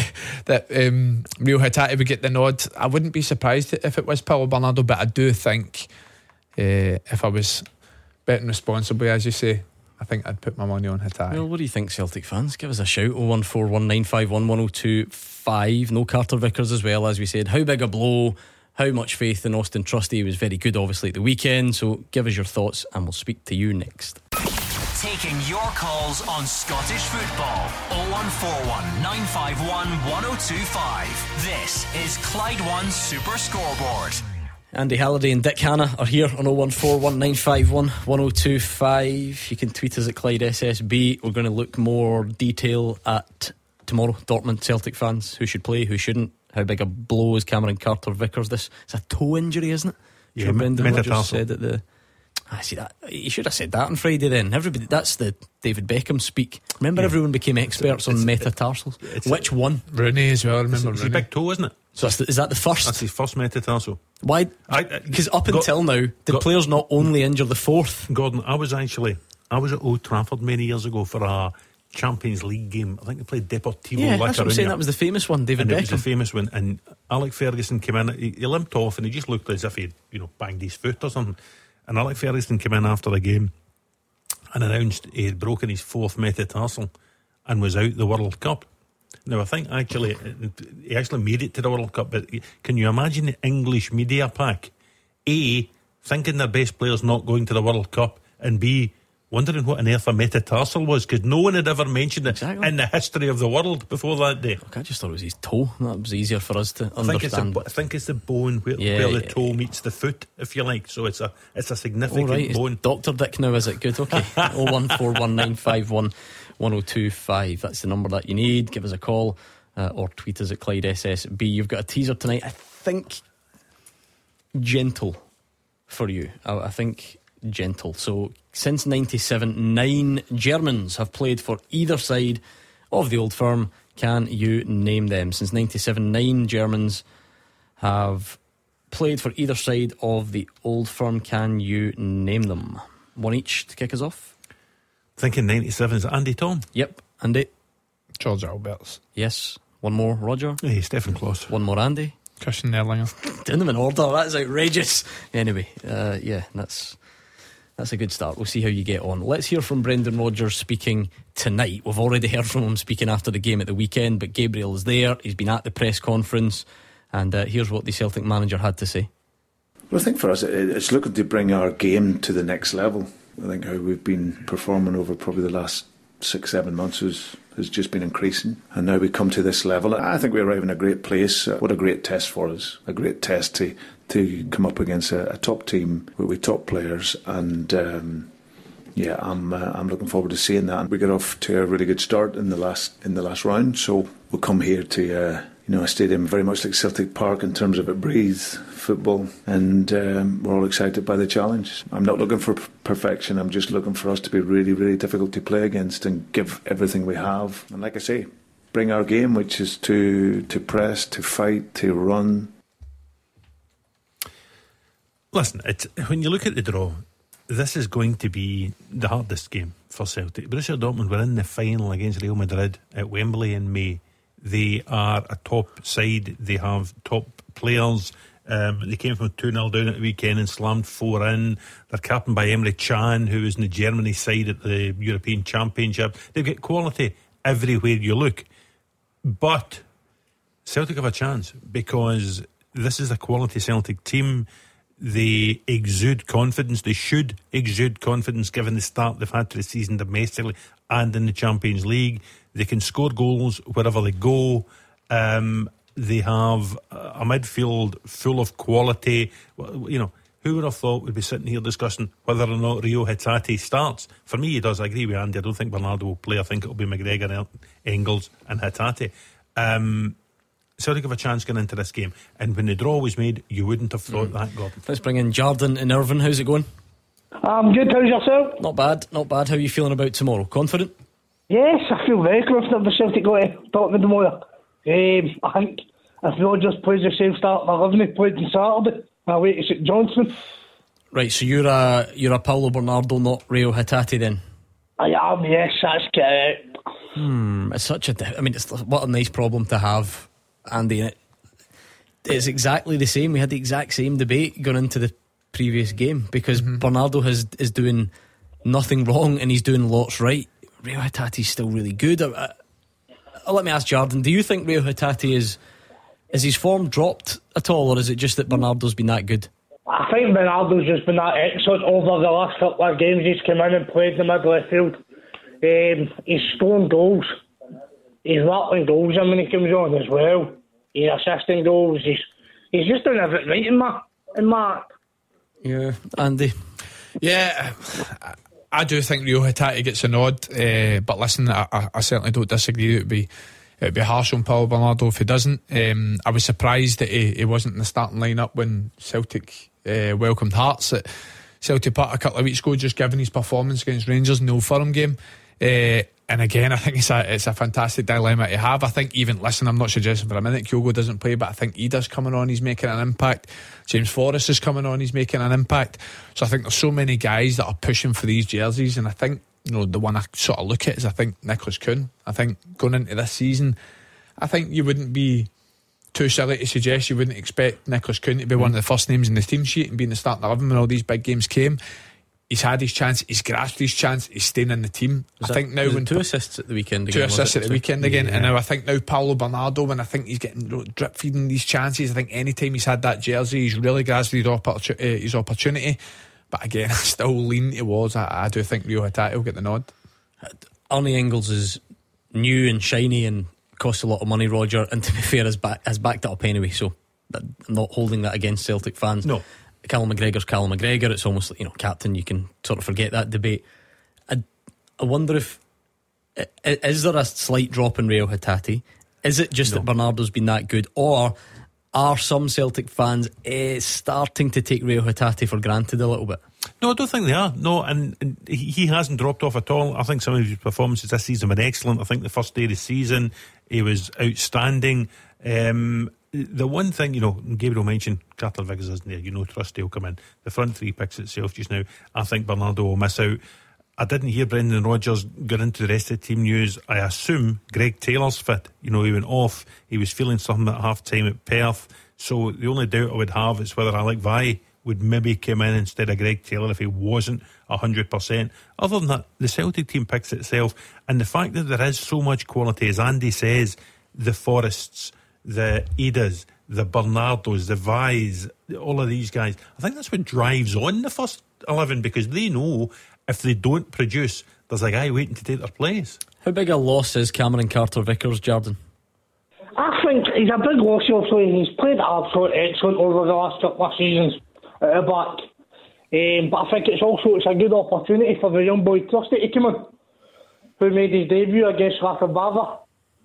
Rio Hatate would get the nod. I wouldn't be surprised if it was Paulo Bernardo, but I do think if I was betting responsibly, as you say, I think I'd put my money on Hatate. Well, what do you think, Celtic fans? Give us a shout. 01419511025. No Carter-Vickers as well, as we said. How big a blow? How much faith in Austin Trusty? He was very good obviously at the weekend. So give us your thoughts and we'll speak to you next. Taking your calls on Scottish football. 0141 951 1025. This is Clyde One Super Scoreboard. Andy Halliday and Dick Hanna are here on 01419511025. You can tweet us at Clyde SSB. We're going to look more detail at tomorrow. Dortmund Celtic fans, who should play, who shouldn't. How big a blow is Cameron Carter-Vickers? It's a toe injury, isn't it? Yeah, sure, Brendan Rodgers said at the. I see that. You should have said that on Friday then. Everybody, that's the David Beckham speak. Remember, everyone became experts on metatarsals. Which one? Rooney as well. I remember it's a big toe, isn't it? So is that the first? That's his first metatarsal. Why? Because up until now, the players not only injure the fourth. Gordon, I was at Old Trafford many years ago for a Champions League game. I think they played Deportivo. Yeah, that's what I'm saying. That was the famous one, David Beckham. It was the famous one. And Alec Ferguson came in. He limped off, and he just looked as if he'd banged his foot or something. And Alec Ferguson came in after the game and announced he had broken his fourth metatarsal and was out the World Cup. Now, I think he actually made it to the World Cup, but can you imagine the English media pack? A, thinking their best players not going to the World Cup, and B, wondering what on earth a metatarsal was, because no one had ever mentioned it in the history of the world before that day. I just thought it was his toe. That was easier for us to understand. I think it's the bone where the toe meets the foot, if you like. So it's a significant bone. Dr. Dick now, is it good? Okay. 01419511025. That's the number that you need. Give us a call or tweet us at Clyde SSB. You've got a teaser tonight. I think gentle for you. I think gentle. So since 97, 9 Germans have played for either side of the Old Firm. Can you name them? Since 97, 9 Germans have played for either side of the Old Firm. Can you name them? One each to kick us off. Thinking 97 is Andy Tom. Yep, Andy. George Alberts. Yes. One more, Roger. Hey, Stephen Kloss. One more, Andy. Christian Erlinger. Doing them in order. That's outrageous. Anyway, that's a good start. We'll see how you get on. Let's hear from Brendan Rodgers speaking tonight. We've already heard from him speaking after the game at the weekend, but Gabriel is there. He's been at the press conference, and here's what the Celtic manager had to say. Well, I think for us it's looking to bring our game to the next level. I think how we've been performing over probably the last 6-7 months has just been increasing, and now we come to this level. I think we arrive in a great place. What a great test for us, a great test to come up against a top team with top players, and yeah, I'm looking forward to seeing that. We got off to a really good start in the last round, so we'll come here to a stadium very much like Celtic Park in terms of it breathes football, and we're all excited by the challenge. I'm not looking for perfection. I'm just looking for us to be really, really difficult to play against and give everything we have. And like I say, bring our game, which is to press, to fight, to run. Listen, when you look at the draw, this is going to be the hardest game for Celtic. Borussia Dortmund were in the final against Real Madrid at Wembley in May. They are a top side. They have top players. They came from 2-0 down at the weekend and slammed 4 in. They're captained by Emre Can, who was in the Germany side at the European Championship. They've got quality everywhere you look. But Celtic have a chance because this is a quality Celtic team. They exude confidence. They should exude confidence given the start they've had to the season domestically and in the Champions League. They can score goals wherever they go. They have a midfield full of quality. You know, who would have thought we'd be sitting here discussing whether or not Rio Hatate starts? For me, he does. I agree with Andy. I don't think Bernardo will play. I think it'll be McGregor, Engels and Hatate. Celtic have a chance going into this game, and when the draw was made, you wouldn't have thought that, Gordon. Let's bring in Jordan in Irvine. How's it going? I'm good. How's yourself? Not bad. How are you feeling about tomorrow? Confident? Yes, I feel very confident the Celtic go to Dortmund tomorrow. I think if Rodgers plays the same start in 11 he played on Saturday, I'll wait to see Johnson. Right, so you're a Paulo Bernardo, not Rio Hatate then? I am, yes, that's correct. It's such what a nice problem to have, Andy. It's exactly the same. We had the exact same debate going into the previous game because Bernardo is doing nothing wrong and he's doing lots right. Rio Hatate's still really good. Let me ask Jordan, do you think Rio Hatate is his form dropped at all, or is it just that Bernardo's been that good? I think Bernardo's just been that excellent over the last couple of games. He's come in and played in the middle of the field. He's scoring goals. He's rattling goals in when he comes on as well. He's assisting goals. He's just doing everything right in Mark. Yeah, Andy. Yeah, I do think Rio Hatate gets a nod, but listen, I certainly don't disagree. It'd be harsh on Paulo Bernardo if he doesn't. I was surprised that he wasn't in the starting lineup when Celtic welcomed Hearts at Celtic Park a couple of weeks ago, just given his performance against Rangers in the Old Firm game. And again, I think it's a fantastic dilemma to have. I think even, listen, I'm not suggesting for a minute Kyogo doesn't play, but I think Ida's coming on, he's making an impact. James Forrest is coming on, he's making an impact. So I think there's so many guys that are pushing for these jerseys, and I think, the one I sort of look at is I think Nicholas Kuhn. I think going into this season, I think you wouldn't be too silly to suggest you wouldn't expect Nicholas Kuhn to be one of the first names in the team sheet and be in the starting 11 when all these big games came. He's had his chance, he's grasped his chance, he's staying in the team. I think now when 2 assists at the weekend again. 2 assists at the weekend again, and now I think now Paulo Bernardo, when I think he's getting drip feeding these chances, I think any time he's had that jersey, he's really grasped his opportunity. But again, I still lean towards I do think Rio Hatate will get the nod. Arnie Engels is new and shiny and costs a lot of money, Roger, and to be fair has backed it up anyway, so I'm not holding that against Celtic fans. No, Callum McGregor's Callum McGregor. It's almost like, captain, you can sort of forget that debate. I wonder if is there a slight drop in Rio Hatate? Is it just that Bernardo's been that good, or are some Celtic fans starting to take Rio Hatate for granted a little bit? No, I don't think they are. No, and he hasn't dropped off at all. I think some of his performances this season were excellent. I think the first day of the season he was outstanding. The one thing, Gabriel mentioned Carter Vickers isn't there. Trusty will come in. The front three picks itself just now. I think Bernardo will miss out. I didn't hear Brendan Rodgers get into the rest of the team news. I assume Greg Taylor's fit. He went off. He was feeling something at half time at Perth. So the only doubt I would have is whether Alec Vai would maybe come in instead of Greg Taylor if he wasn't 100%. Other than that, the Celtic team picks itself, and the fact that there is so much quality, as Andy says, the Forrests, the Idas, the Bernardos, the Vais, all of these guys, I think that's what drives on the first 11, because they know if they don't produce, there's a guy waiting to take their place. How big a loss is Cameron Carter-Vickers, Jordan? I think he's a big loss, obviously. He's played absolutely excellent over the last couple of seasons at the back. But I think it's a good opportunity for the young boy Trusty to come on, who made his debut against Rafa Bava.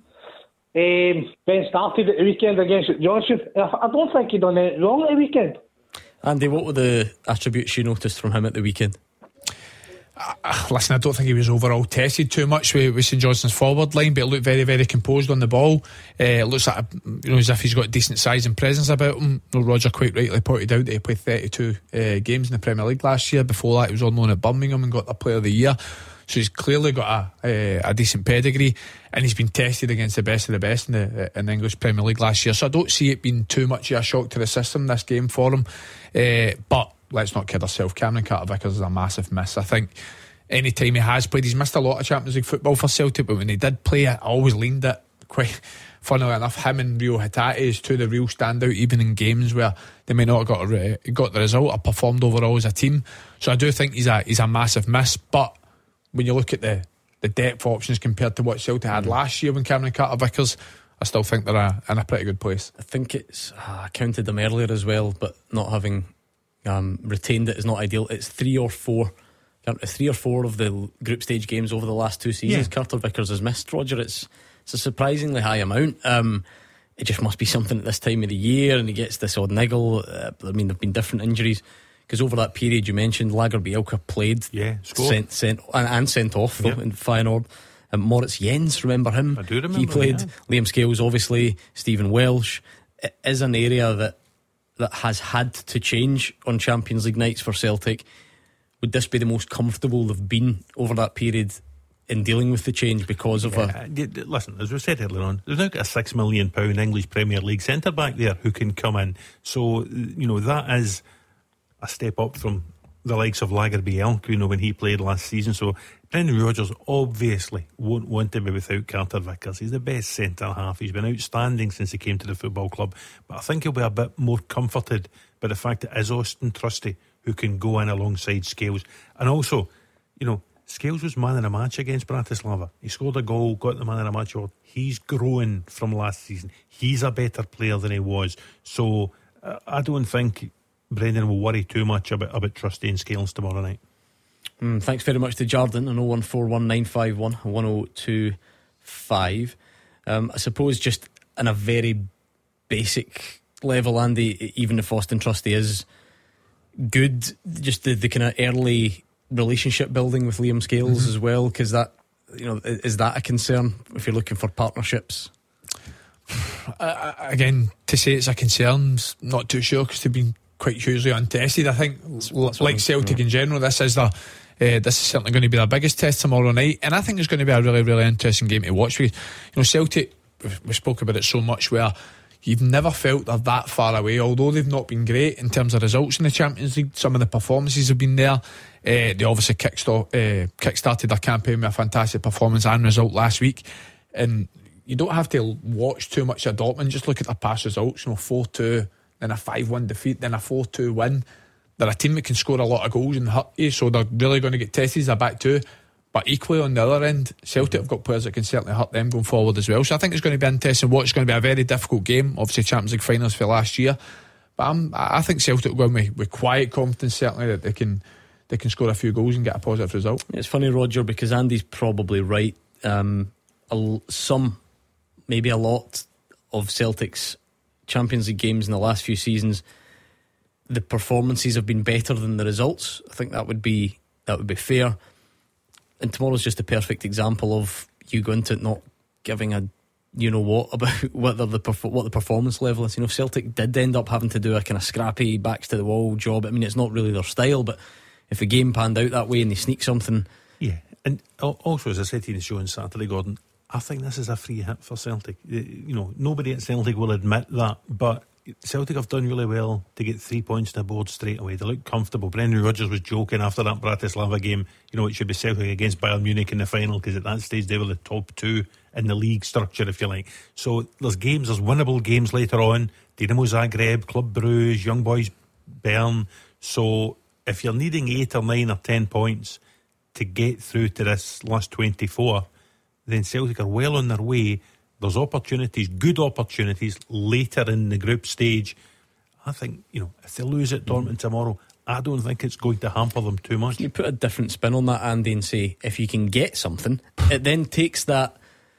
Then started at the weekend against Johnson. I don't think he done anything wrong at the weekend. Andy, what were the attributes you noticed from him at the weekend? Listen, I don't think he was overall tested too much with St Johnstone's forward line, but it looked very, very composed on the ball. It looks like as if he's got decent size and presence about him. Roger quite rightly pointed out that he played 32 games in the Premier League last year. Before that, he was on loan at Birmingham and got the Player of the Year. So he's clearly got a decent pedigree, and he's been tested against the best of the best in the English Premier League last year. So I don't see it being too much of a shock to the system, this game for him. But let's not kid ourselves, Cameron Carter-Vickers is a massive miss. I think any time he has played, he's missed a lot of Champions League football for Celtic, but when he did play it, I always leaned it quite. Funnily enough, him and Rio Hatate is two of the real standout, even in games where they may not have got the result or performed overall as a team. So I do think he's a massive miss. But when you look at the depth options compared to what Celtic had last year when Cameron Carter-Vickers, I still think they're in a pretty good place. I think it's I counted them earlier as well, but not having retained it is not ideal. It's 3 or 4 of the group stage games over the last 2 seasons Carter-Vickers has missed, Roger. It's a surprisingly high amount. It just must be something at this time of the year, and he gets this odd niggle. I mean, there have been different injuries, because over that period you mentioned, Lagerbielke played, sent off though, in Feyenoord. Moritz Jens, remember him? I do remember. He played. Liam Scales, obviously. Stephen Welsh. It is an area that has had to change on Champions League nights for Celtic. Would this be the most comfortable they've been over that period in dealing with the change because of Listen, as we said earlier on, there's now got a £6 million English Premier League centre back there who can come in. So, that is a step up from the likes of Lagerbielke, when he played last season. So Brendan Rodgers obviously won't want to be without Carter-Vickers. He's the best centre half. He's been outstanding since he came to the football club. But I think he'll be a bit more comforted by the fact that it is Austin Trusty who can go in alongside Scales. And also, Scales was man of the match against Bratislava. He scored a goal, got the man of the match award. He's grown from last season. He's a better player than he was. So I don't think Brendan will worry too much about Trusty and Scales tomorrow night. Thanks very much to Jordan on 01419511025. I suppose just on a very basic level, Andy, even if Austin Trusty is good, just the kind of early relationship building with Liam Scales as well, because that, is that a concern if you're looking for partnerships? Again, to say it's a concern, not too sure, because they've been quite hugely untested. I think, like Celtic in general, this is certainly going to be their biggest test tomorrow night, and I think it's going to be a really, really interesting game to watch. Because Celtic, we spoke about it so much, where you've never felt they're that far away, although they've not been great in terms of results in the Champions League. Some of the performances have been there. They obviously kick-started their campaign with a fantastic performance and result last week, and you don't have to watch too much of Dortmund. Just look at their past results, 4-2, then a 5-1 defeat, then a 4-2 win. They're a team that can score a lot of goals and hurt you, so they're really going to get tested as a back two. But equally on the other end, Celtic have got players that can certainly hurt them going forward as well. So I think it's going to be interesting to watch. It's going to be a very difficult game. Obviously Champions League finals for last year, but I think Celtic will go in with quiet confidence, certainly, that they can score a few goals and get a positive result. It's funny, Roger, because Andy's probably right. Maybe a lot of Celtic's Champions League games in the last few seasons, the performances have been better than the results. I think that would be fair. And tomorrow's just a perfect example of you going to not giving a about what the performance level is. If Celtic did end up having to do a kind of scrappy backs to the wall job, I mean, it's not really their style, but if the game panned out that way and they sneak something, and also, as I said to you in the show on Saturday, Gordon, I think this is a free hit for Celtic. Nobody at Celtic will admit that, but Celtic have done really well to get 3 points on the board straight away. They look comfortable. Brendan Rodgers was joking after that Bratislava game, it should be Celtic against Bayern Munich in the final, because at that stage they were the top two in the league structure, if you like. So there's winnable games later on. Dinamo Zagreb, Club Brugge, Young Boys Bern. So if you're needing 8 or 9 or 10 points to get through to this last 24, then Celtic are well on their way. There's opportunities, good opportunities later in the group stage. I think, if they lose at Dortmund tomorrow, I don't think it's going to hamper them too much. You put a different spin on that, Andy, and say if you can get something, it then takes that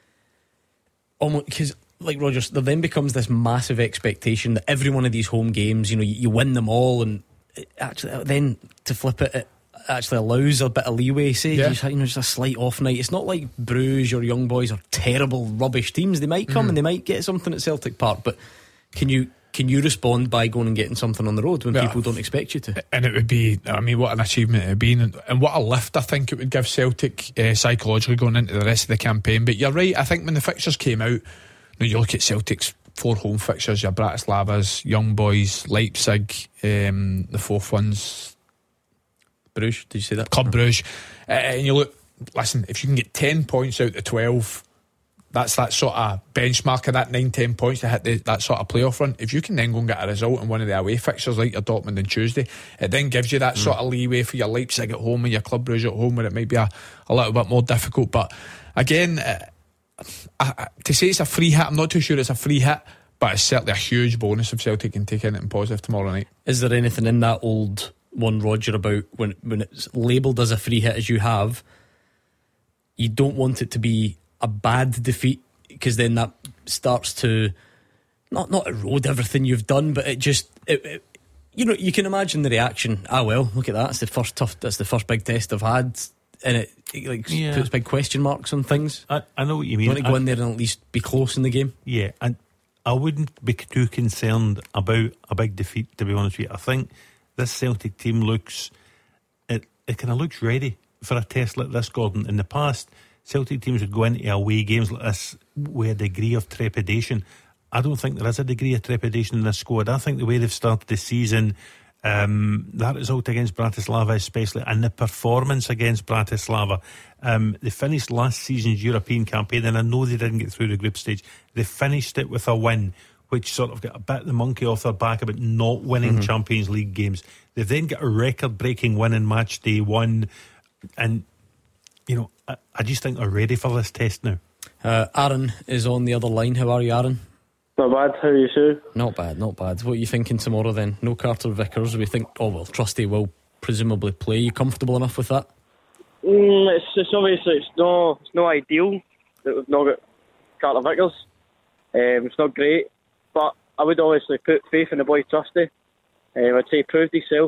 almost, because like Rogers, there then becomes this massive expectation that every one of these home games, you win them all, and it actually then to flip it actually allows a bit of leeway. Say just a slight off night. It's not like Bruges or Young Boys are terrible rubbish teams. They might come and they might get something at Celtic Park, but can you respond by going and getting something on the road when people don't expect you to? And it would be, I mean, what an achievement it would be, and what a lift I think it would give Celtic psychologically going into the rest of the campaign. But you're right, I think when the fixtures came out, you look at Celtic's 4 home fixtures, your Bratislavas, Young Boys, Leipzig, the fourth one's Bruges, did you say that? Club Bruges. And you look, listen, if you can get 10 points out of 12, that's that sort of benchmark of that 9-10 points to hit that sort of playoff run. If you can then go and get a result in one of the away fixtures like your Dortmund on Tuesday, it then gives you that sort of leeway for your Leipzig at home and your Club Bruges at home, where it might be a little bit more difficult. But again, to say it's a free hit, I'm not too sure it's a free hit, but it's certainly a huge bonus if Celtic can take anything positive tomorrow night. Is there anything in that old one, Roger, about when it's labelled as a free hit as you have, you don't want it to be a bad defeat, because then that starts to not erode everything you've done, but it just you can imagine the reaction. Well, look at that, that's the first big test I've had, and it puts big question marks on things. I know what you mean. You want to go in there and at least be close in the game. Yeah, and I wouldn't be too concerned about a big defeat, to be honest with you. I think this Celtic team looks, it kind of looks ready for a test like this, Gordon. In the past, Celtic teams would go into away games like this with a degree of trepidation. I don't think there is a degree of trepidation in this squad. I think the way they've started the season, that result against Bratislava especially, and the performance against Bratislava, they finished last season's European campaign, and I know they didn't get through the group stage. They finished it with a win, which sort of got a bit of the monkey off their back about not winning Champions League games. They've then got a record-breaking win in match day 1, and I just think they're ready for this test now. Aaron is on the other line. How are you, Aaron? Not bad, how are you, Sue? Not bad. What are you thinking tomorrow then? No Carter Vickers. We think, Trusty will presumably play. You comfortable enough with that? It's obviously it's no ideal that we've not got Carter Vickers. It's not great, but I would obviously put faith in the boy Trusty. I'd say he proved himself,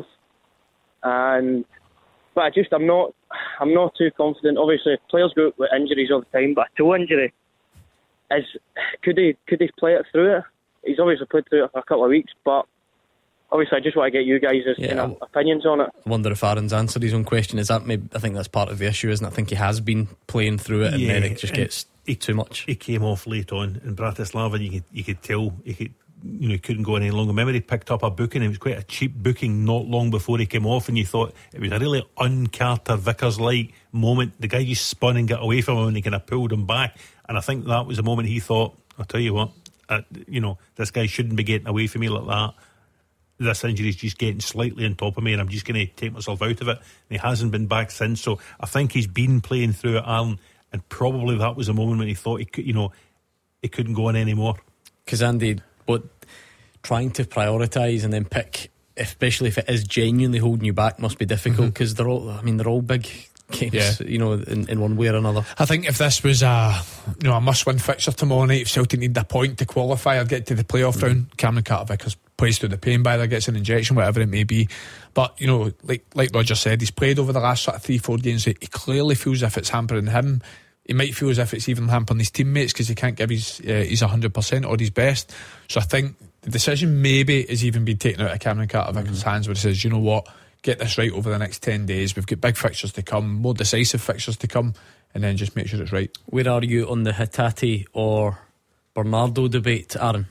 but I'm not too confident. Obviously, players go out with injuries all the time, but a toe injury could he play it through it? He's obviously played through it for a couple of weeks, but obviously I just want to get you guys' opinions on it. I wonder if Aaron's answered his own question. Is that maybe? I think that's part of the issue, isn't it? I think he has been playing through it, and then it just gets too much. He came off late on in Bratislava, and you could tell he couldn't go any longer. Remember, he picked up a booking. It was quite a cheap booking not long before he came off, and you thought it was a really un-Carter Vickers-like moment. The guy just spun and got away from him, and he kind of pulled him back. And I think that was the moment he thought, I'll tell you what, this guy shouldn't be getting away from me like that. This injury's just getting slightly on top of me, and I'm just going to take myself out of it. And he hasn't been back since. So I think he's been playing through it, Alan, and probably that was the moment when he thought he couldn't go on anymore. Because Andy, trying to prioritise and then pick, especially if it is genuinely holding you back, must be difficult, because they're all big games, in one way or another. I think if this was a must-win fixture tomorrow night, if Celtic need a point to qualify or get to the playoff round, Cameron Carter-Vickers plays through the pain, by either gets an injection, whatever it may be. But like Roger said, he's played over the last sort of 3-4 games. He clearly feels as if it's hampering him. He might feel as if it's even hampering his teammates, because he can't give his 100% or his best. So I think the decision maybe has even been taken out of Cameron Carter-Vickers' hands, where he says, you know what, get this right over the next 10 days. We've got big fixtures to come, more decisive fixtures to come, and then just make sure it's right. Where are you on the Hatate or Bernardo debate, Aaron?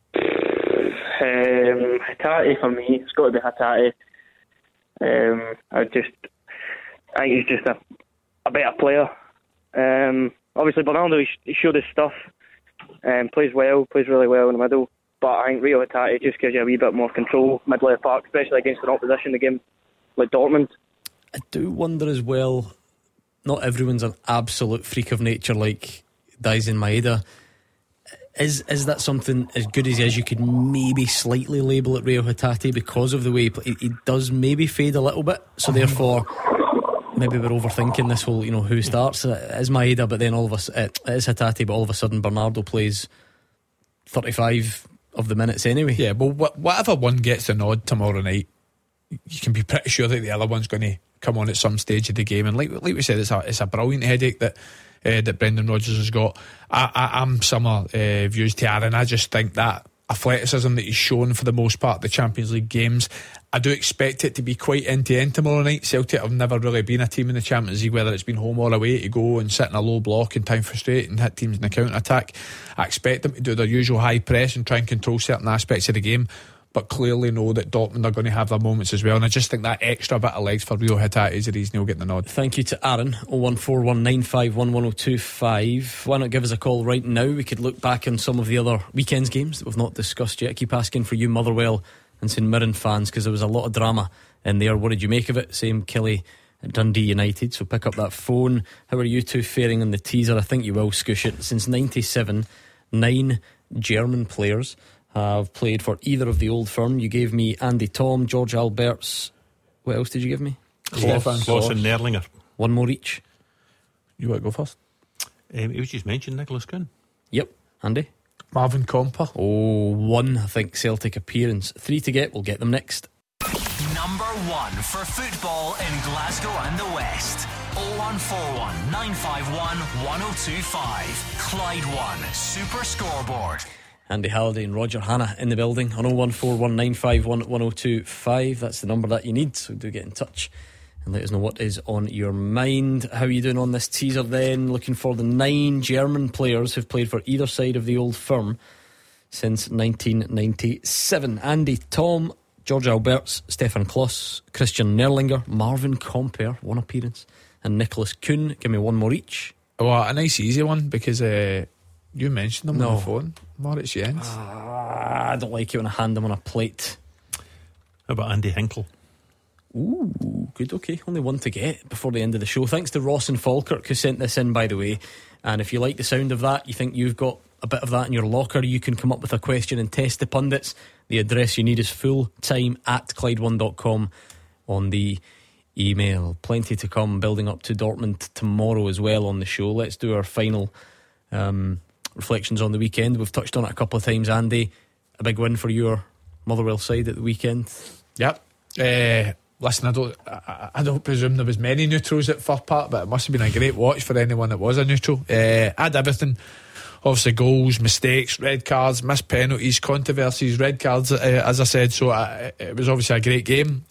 Hatate for me. It's got to be Hatate. I think he's just a better player. Obviously Bernardo, he showed his stuff, plays really well in the middle, but I think Rio Hatate just gives you a wee bit more control middle of the park, especially against an opposition, the game like Dortmund. I do wonder as well, not everyone's an absolute freak of nature like Daisen Maeda. Is that something, as good as he is, you could maybe slightly label it Reo Hatate because of the way he does maybe fade a little bit, so therefore maybe we're overthinking this whole, who starts. It is Maeda, but then all of us, it is Hatate, but all of a sudden Bernardo plays 35 of the minutes anyway. Yeah, well, whatever one gets the nod tomorrow night, you can be pretty sure that the other one's going to come on at some stage of the game. And like we said, it's a brilliant headache that Brendan Rodgers has got. I'm similar views to Aaron. I just think that athleticism that he's shown for the most part the Champions League games, I do expect it to be quite end-to-end tomorrow night. Celtic have never really been a team in the Champions League, whether it's been home or away, to go and sit in a low block and time frustrate and hit teams in the counter-attack. I expect them to do their usual high press and try and control certain aspects of the game, but clearly know that Dortmund are going to have their moments as well. And I just think that extra bit of legs for Reo Hatate is the reason he'll get the nod. Thank you to Aaron. 01419511025. Why not give us a call right now? We could look back on some of the other weekend's games that we've not discussed yet. I keep asking for you Motherwell and St Mirren fans, because there was a lot of drama in there. What did you make of it? Same Kelly at Dundee United. So pick up that phone. How are you two faring on the teaser? I think you will scoosh it. Since 97, 9 German players have played for either of the Old Firm. You gave me Andy Tom, George Alberts. What else did you give me? Klaus and Nerlinger. One more each. You want to go first? He was just mentioned Nicholas Kuhn. Yep. Andy? Marvin Comper. 1, I think, Celtic appearance. 3 to get. We'll get them next. Number 1 for football in Glasgow and the West. 0141 951 1025. Clyde One Super Scoreboard. Andy Halliday and Roger Hanna in the building on 01419511025. That's the number that you need, so do get in touch and let us know what is on your mind. How are you doing on this teaser then? Looking for the 9 German players who've played for either side of the Old Firm since 1997. Andy Tom, George Alberts, Stefan Kloss, Christian Nerlinger, Marvin Comper, 1 appearance, and Nicholas Kuhn. Give me 1 more each. Oh, a nice easy one, because you mentioned them on the phone. Moritz Jens. I don't like it when I hand them on a plate. How about Andy Hinkle? Ooh, good, okay. Only 1 to get before the end of the show. Thanks to Ross and Falkirk who sent this in, by the way. And if you like the sound of that, you think you've got a bit of that in your locker, you can come up with a question and test the pundits. The address you need is fulltime@Clyde1.com on the email. Plenty to come, building up to Dortmund tomorrow as well on the show. Let's do our final reflections on the weekend. We've touched on it a couple of times. Andy, a big win for your Motherwell side at the weekend. Yep. Listen, I don't presume there was many neutrals at Fir Park, but it must have been a great watch for anyone that was a neutral. Had everything. Obviously goals, mistakes, red cards, missed penalties, controversies, red cards, as I said. So it was obviously a great game.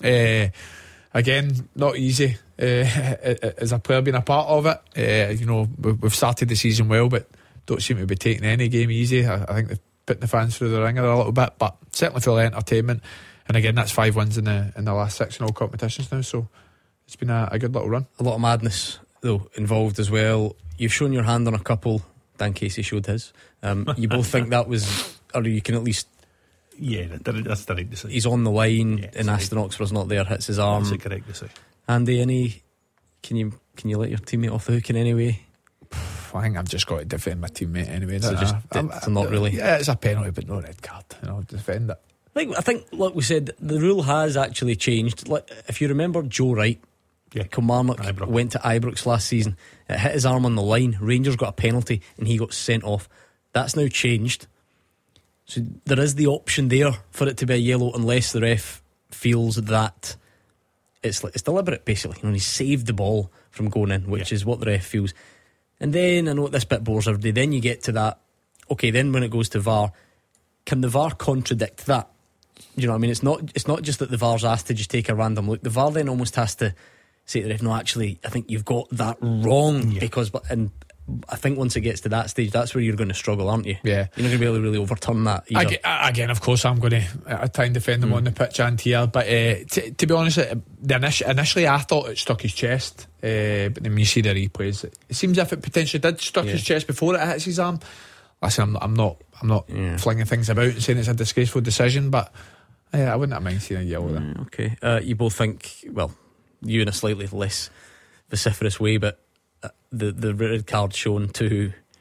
Again, not easy as a player being a part of it. We've started the season well, but don't seem to be taking any game easy. I think they've put the fans through the ringer a little bit, but certainly full of entertainment. And again, that's 5 wins in the last 6 in all competitions now, so it's been a good little run. A lot of madness though involved as well. You've shown your hand on a couple. Dan Casey showed his. You both think that was, or you can at least, yeah, that's the right decision. He's on the line, and Aston Oxford's not there, hits his arm. That's the correct decision. Andy, can you let your teammate off the hook in any way? I think I've just got to defend my teammate anyway. So not really. Yeah, it's a penalty, but no red card. Defend it. I think, like we said, the rule has actually changed. If you remember Joe Wright, Kilmarnock went to Ibrox last season. It hit his arm on the line. Rangers got a penalty and he got sent off. That's now changed. So there is the option there for it to be a yellow, unless the ref feels that it's deliberate, basically. He saved the ball from going in, which is what the ref feels. And then, I know this bit bores everybody, then you get to that, okay, then when it goes to VAR, can the VAR contradict that? You know what I mean? It's not just that the VAR's asked to just take a random look. The VAR then almost has to say to the ref, no, actually, I think you've got that wrong. And I think once it gets to that stage, that's where you're going to struggle, aren't you? Yeah. You're not going to be able to really overturn that either. Again, of course, I'm going to try and defend them on the pitch and here. But to be honest, initially I thought it struck his chest. But then when you see the replays, it seems as if it potentially did struck his chest before it hits his arm. Listen, I'm not flinging things about and saying it's a disgraceful decision, but I wouldn't have mind seeing a yellow there. Okay. You both think, well, you in a slightly less vociferous way, but the red card shown to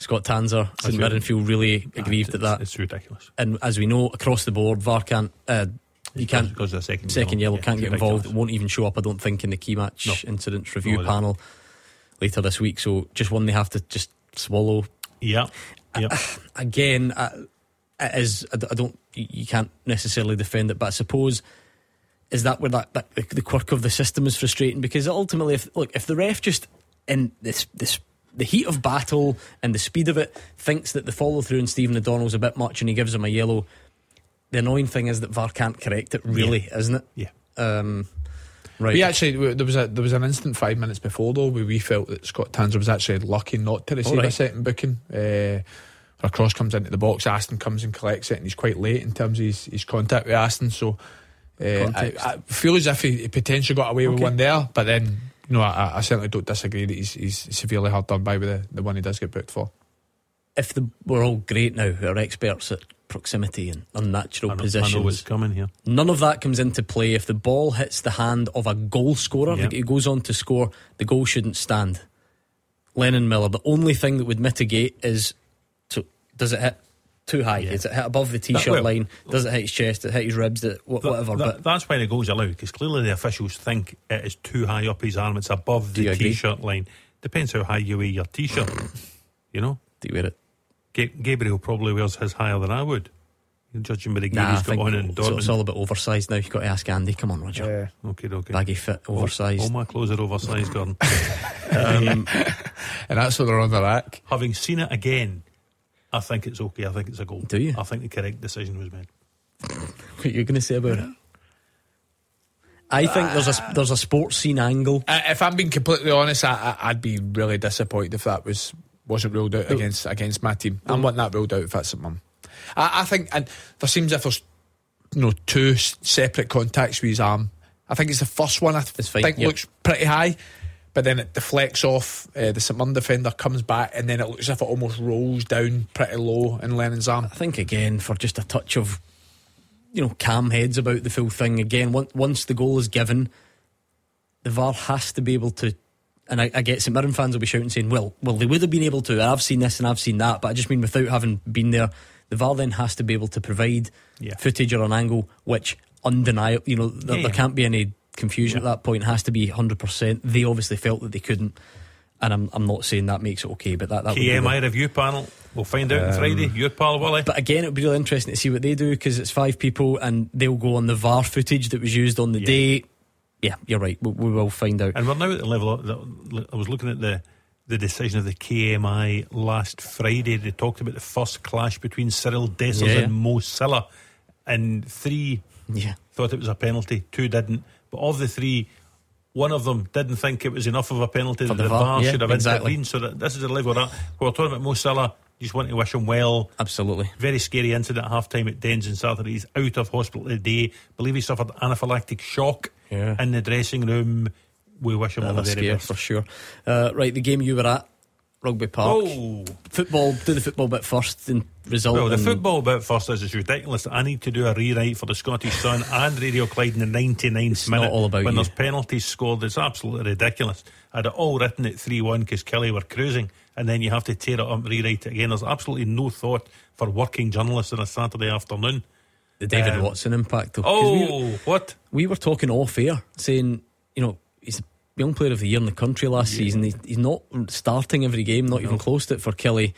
Scott Tanser, St Mirren feel really aggrieved at that. It's ridiculous. And as we know, across the board, VAR can't. You can't. Because of the second yellow can't get involved. ridiculous. It won't even show up, I don't think, in the key match incidents review panel later this week. So just one they have to just swallow. Yeah. Again, it is. I don't. You can't necessarily defend it, but I suppose is that where that the quirk of the system is frustrating, because ultimately, if the ref just in the heat of battle and the speed of it thinks that the follow through in Stephen O'Donnell's a bit much and he gives him a yellow, the annoying thing is that VAR can't correct it, really, isn't it? Yeah. Right. We actually there was an instant 5 minutes before though where we felt that Scott Tanser was actually lucky not to receive a second booking. A cross comes into the box, Aston comes and collects it, and he's quite late in terms of his contact with Aston. So I feel as if he potentially got away with one there, but then I certainly don't disagree that he's severely hard done by with the one he does get booked for. If we're all great now, we're experts at proximity and unnatural positions. I know what's coming here. None of that comes into play if the ball hits the hand of a goal scorer. He goes on to score, the goal shouldn't stand. Lennon Miller, the only thing that would mitigate is, does it hit too high? Does it hit above the t-shirt line? Does it hit his chest? Does it hit his ribs? Whatever. But that's why the goal's allowed, because clearly the officials think it is too high up his arm. It's above the t-shirt line. Depends how high you wear your t-shirt. You know? Do you wear it? Gabriel probably wears his higher than I would. You're judging by the gear he's got on in Dortmund. It's all a bit oversized now. You've got to ask Andy. Come on, Roger. Okay. Baggy fit, oversized. All my clothes are oversized, Gordon. And that's what they're on the rack. Having seen it again, I think it's okay. I think it's a goal. Do you? I think the correct decision was made. What are you going to say about it? I think there's a sports scene angle. If I'm being completely honest, I'd be really disappointed if that wasn't ruled out against my team. I'm wanting that ruled out if that's at Mum. I think, and there seems as if there's two separate contacts with his arm. I think it's the first one. Looks pretty high, but then it deflects off the St Mirren defender, comes back, and then it looks as if it almost rolls down pretty low in Lennon's arm. I think again, for just a touch of calm heads about the full thing, again, once the goal is given, the VAR has to be able to, and I get St Mirren fans will be shouting saying, well they would have been able to, I've seen this and I've seen that, but I just mean without having been there, the VAR then has to be able to provide footage or an angle which undeniable, there can't be any confusion at that point. It has to be 100%. They obviously felt that they couldn't, and I'm not saying that makes it okay, but that KMI review panel, we'll find out on Friday. Your pal Willie. But again, it'll be really interesting to see what they do, because it's 5 people and they'll go on the VAR footage that was used on the day. Yeah, you're right, we will find out. And we're now at the level I was looking at the decision of the KMI last Friday. They talked about the first clash between Cyril Dessers and Mo Salah, and 3 thought it was a penalty, 2 didn't. But of the 3, one of them didn't think it was enough of a penalty that the VAR should have intervened. So this is the level of that. We're talking about Mo Salah. Just want to wish him well. Absolutely. Very scary incident at half time at Dens on Saturday. He's out of hospital today. Believe he suffered anaphylactic shock in the dressing room. We wish him all the very best. For sure. Right, the game you were at, Rugby Park. Football, do the football bit first and result. Well, the football bit first is it's ridiculous. I need to do a rewrite for the Scottish Sun and Radio Clyde in the 99th minute. Not all about when you. There's penalties scored. It's absolutely ridiculous. I had it all written at 3-1 because Kelly were cruising, and then you have to tear it up and rewrite it again. There's absolutely no thought for working journalists on a Saturday afternoon. The David Watson impact though. What? We were talking off air saying, he's a young player of the year in the country last season. He's not starting every game, not even close to it for Kelly.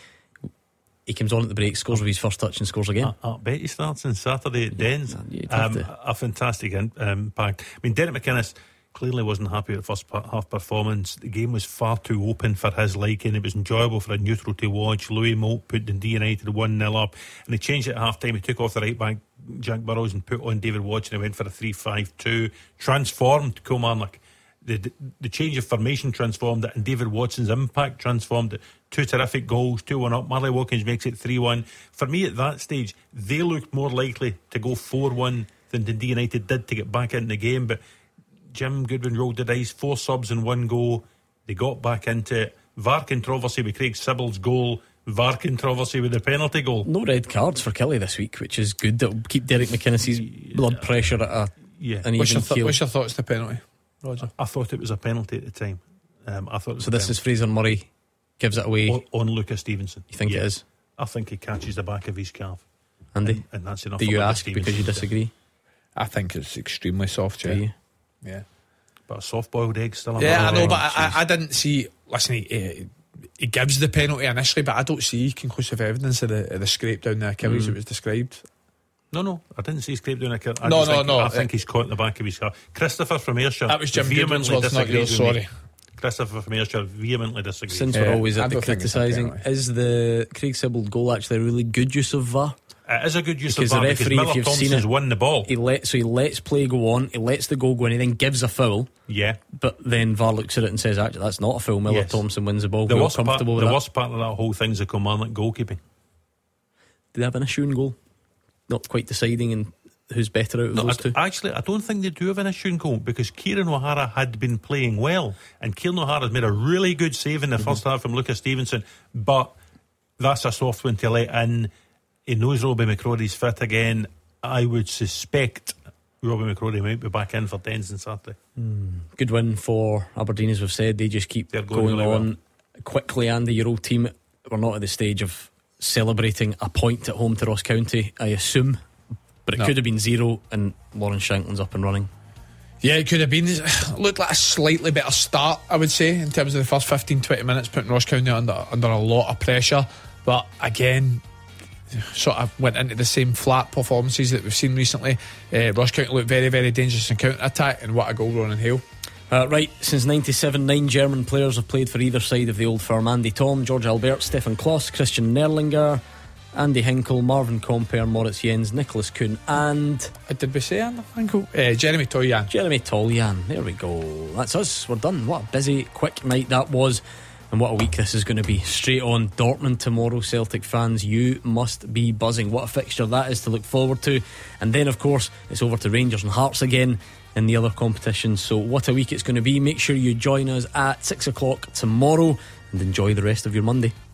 He comes on at the break, scores with his first touch and scores again. I bet he starts on Saturday at Dens. A fantastic impact. I mean, Derek McInnes clearly wasn't happy with the first half performance. The game was far too open for his liking. It was enjoyable for a neutral to watch. Louis Moult put Dundee United 1-0 up, and he changed it at half time. He took off the right back Jack Burrows and put on David Watson and went for a 3-5-2. Transformed Kilmarnock. The change of formation transformed it, and David Watson's impact transformed it. 2 terrific goals, 2-1 up. Marley Watkins makes it 3-1. For me at that stage, they looked more likely to go 4-1 than Dundee United did to get back into the game. But Jim Goodwin rolled the dice, 4 subs in 1 go. They got back into it. VAR controversy with Craig Sybil's goal. VAR controversy with the penalty goal. No red cards for Kelly this week, which is good. That'll keep Derek McInnes' blood pressure at an even keel. What's your thoughts on the penalty, Roger? I thought it was a penalty at the time. I thought. So this is Fraser Murray gives it away. On Lucas Stevenson. You think it is? I think he catches the back of his calf. Andy? And that's enough. Do for you Lucas ask Stevenson. because you disagree? I think it's extremely soft, yeah. Yeah. But a soft-boiled egg still. Yeah, I know, but I didn't see. Listen, he gives the penalty initially, but I don't see conclusive evidence of the scrape down the Achilles that was described. No, I didn't see scrape down Achilles. No. I think he's caught in the back of his car. Christopher from Ayrshire. That was Jim Goodwin's words, not yours. Sorry. Christopher from Ayrshire vehemently disagrees. Since we're always at the criticising, is the Craig Sibbald goal actually a really good use of VAR? It is a good use because of VAR the referee, because Miller Thompson's won the ball. He lets play go on, he lets the goal go in, he then gives a foul. Yeah. But then VAR looks at it and says, actually, that's not a foul. Miller Thompson wins the ball. The worst part of that whole thing is the Kilmarnock goalkeeping. Did they have an issue in goal? Not quite deciding in who's better out of those two? Actually, I don't think they do have an issue in goal because Kieran O'Hara had been playing well, and Kieran O'Hara has made a really good save in the first half from Lucas Stevenson, but that's a soft one to let in. He knows Robbie McCrory's fit again. I would suspect Robbie McCrory might be back in for Dens on Saturday. Good win for Aberdeen, as we've said. They just keep going really on quickly. Andy, your old team, we're not at the stage of celebrating a point at home to Ross County, I assume, but it could have been 0 and Lawrence Shankland's up and running. Yeah, it could have been. It looked like a slightly better start, I would say, in terms of the first 15-20 minutes, putting Ross County under a lot of pressure. But again, sort of went into the same flat performances that we've seen recently. Ross County looked very, very dangerous in counter-attack, and what a goal, Ronan Hale. Right, since 97, 9 German players have played for either side of the Old Firm. Andy Thom, George Albert, Stefan Kloss, Christian Nerlinger, Andy Hinkle, Marvin Comper, Moritz Jens, Nicholas Kuhn, and... Did we say Andy Hinkle? Jeremy Toljan. Jeremy Toljan, there we go. That's us, we're done. What a busy, quick night that was. And what a week this is going to be. Straight on Dortmund tomorrow, Celtic fans, you must be buzzing. What a fixture that is to look forward to. And then, of course, it's over to Rangers and Hearts again in the other competitions. So what a week it's going to be. Make sure you join us at 6 o'clock tomorrow and enjoy the rest of your Monday.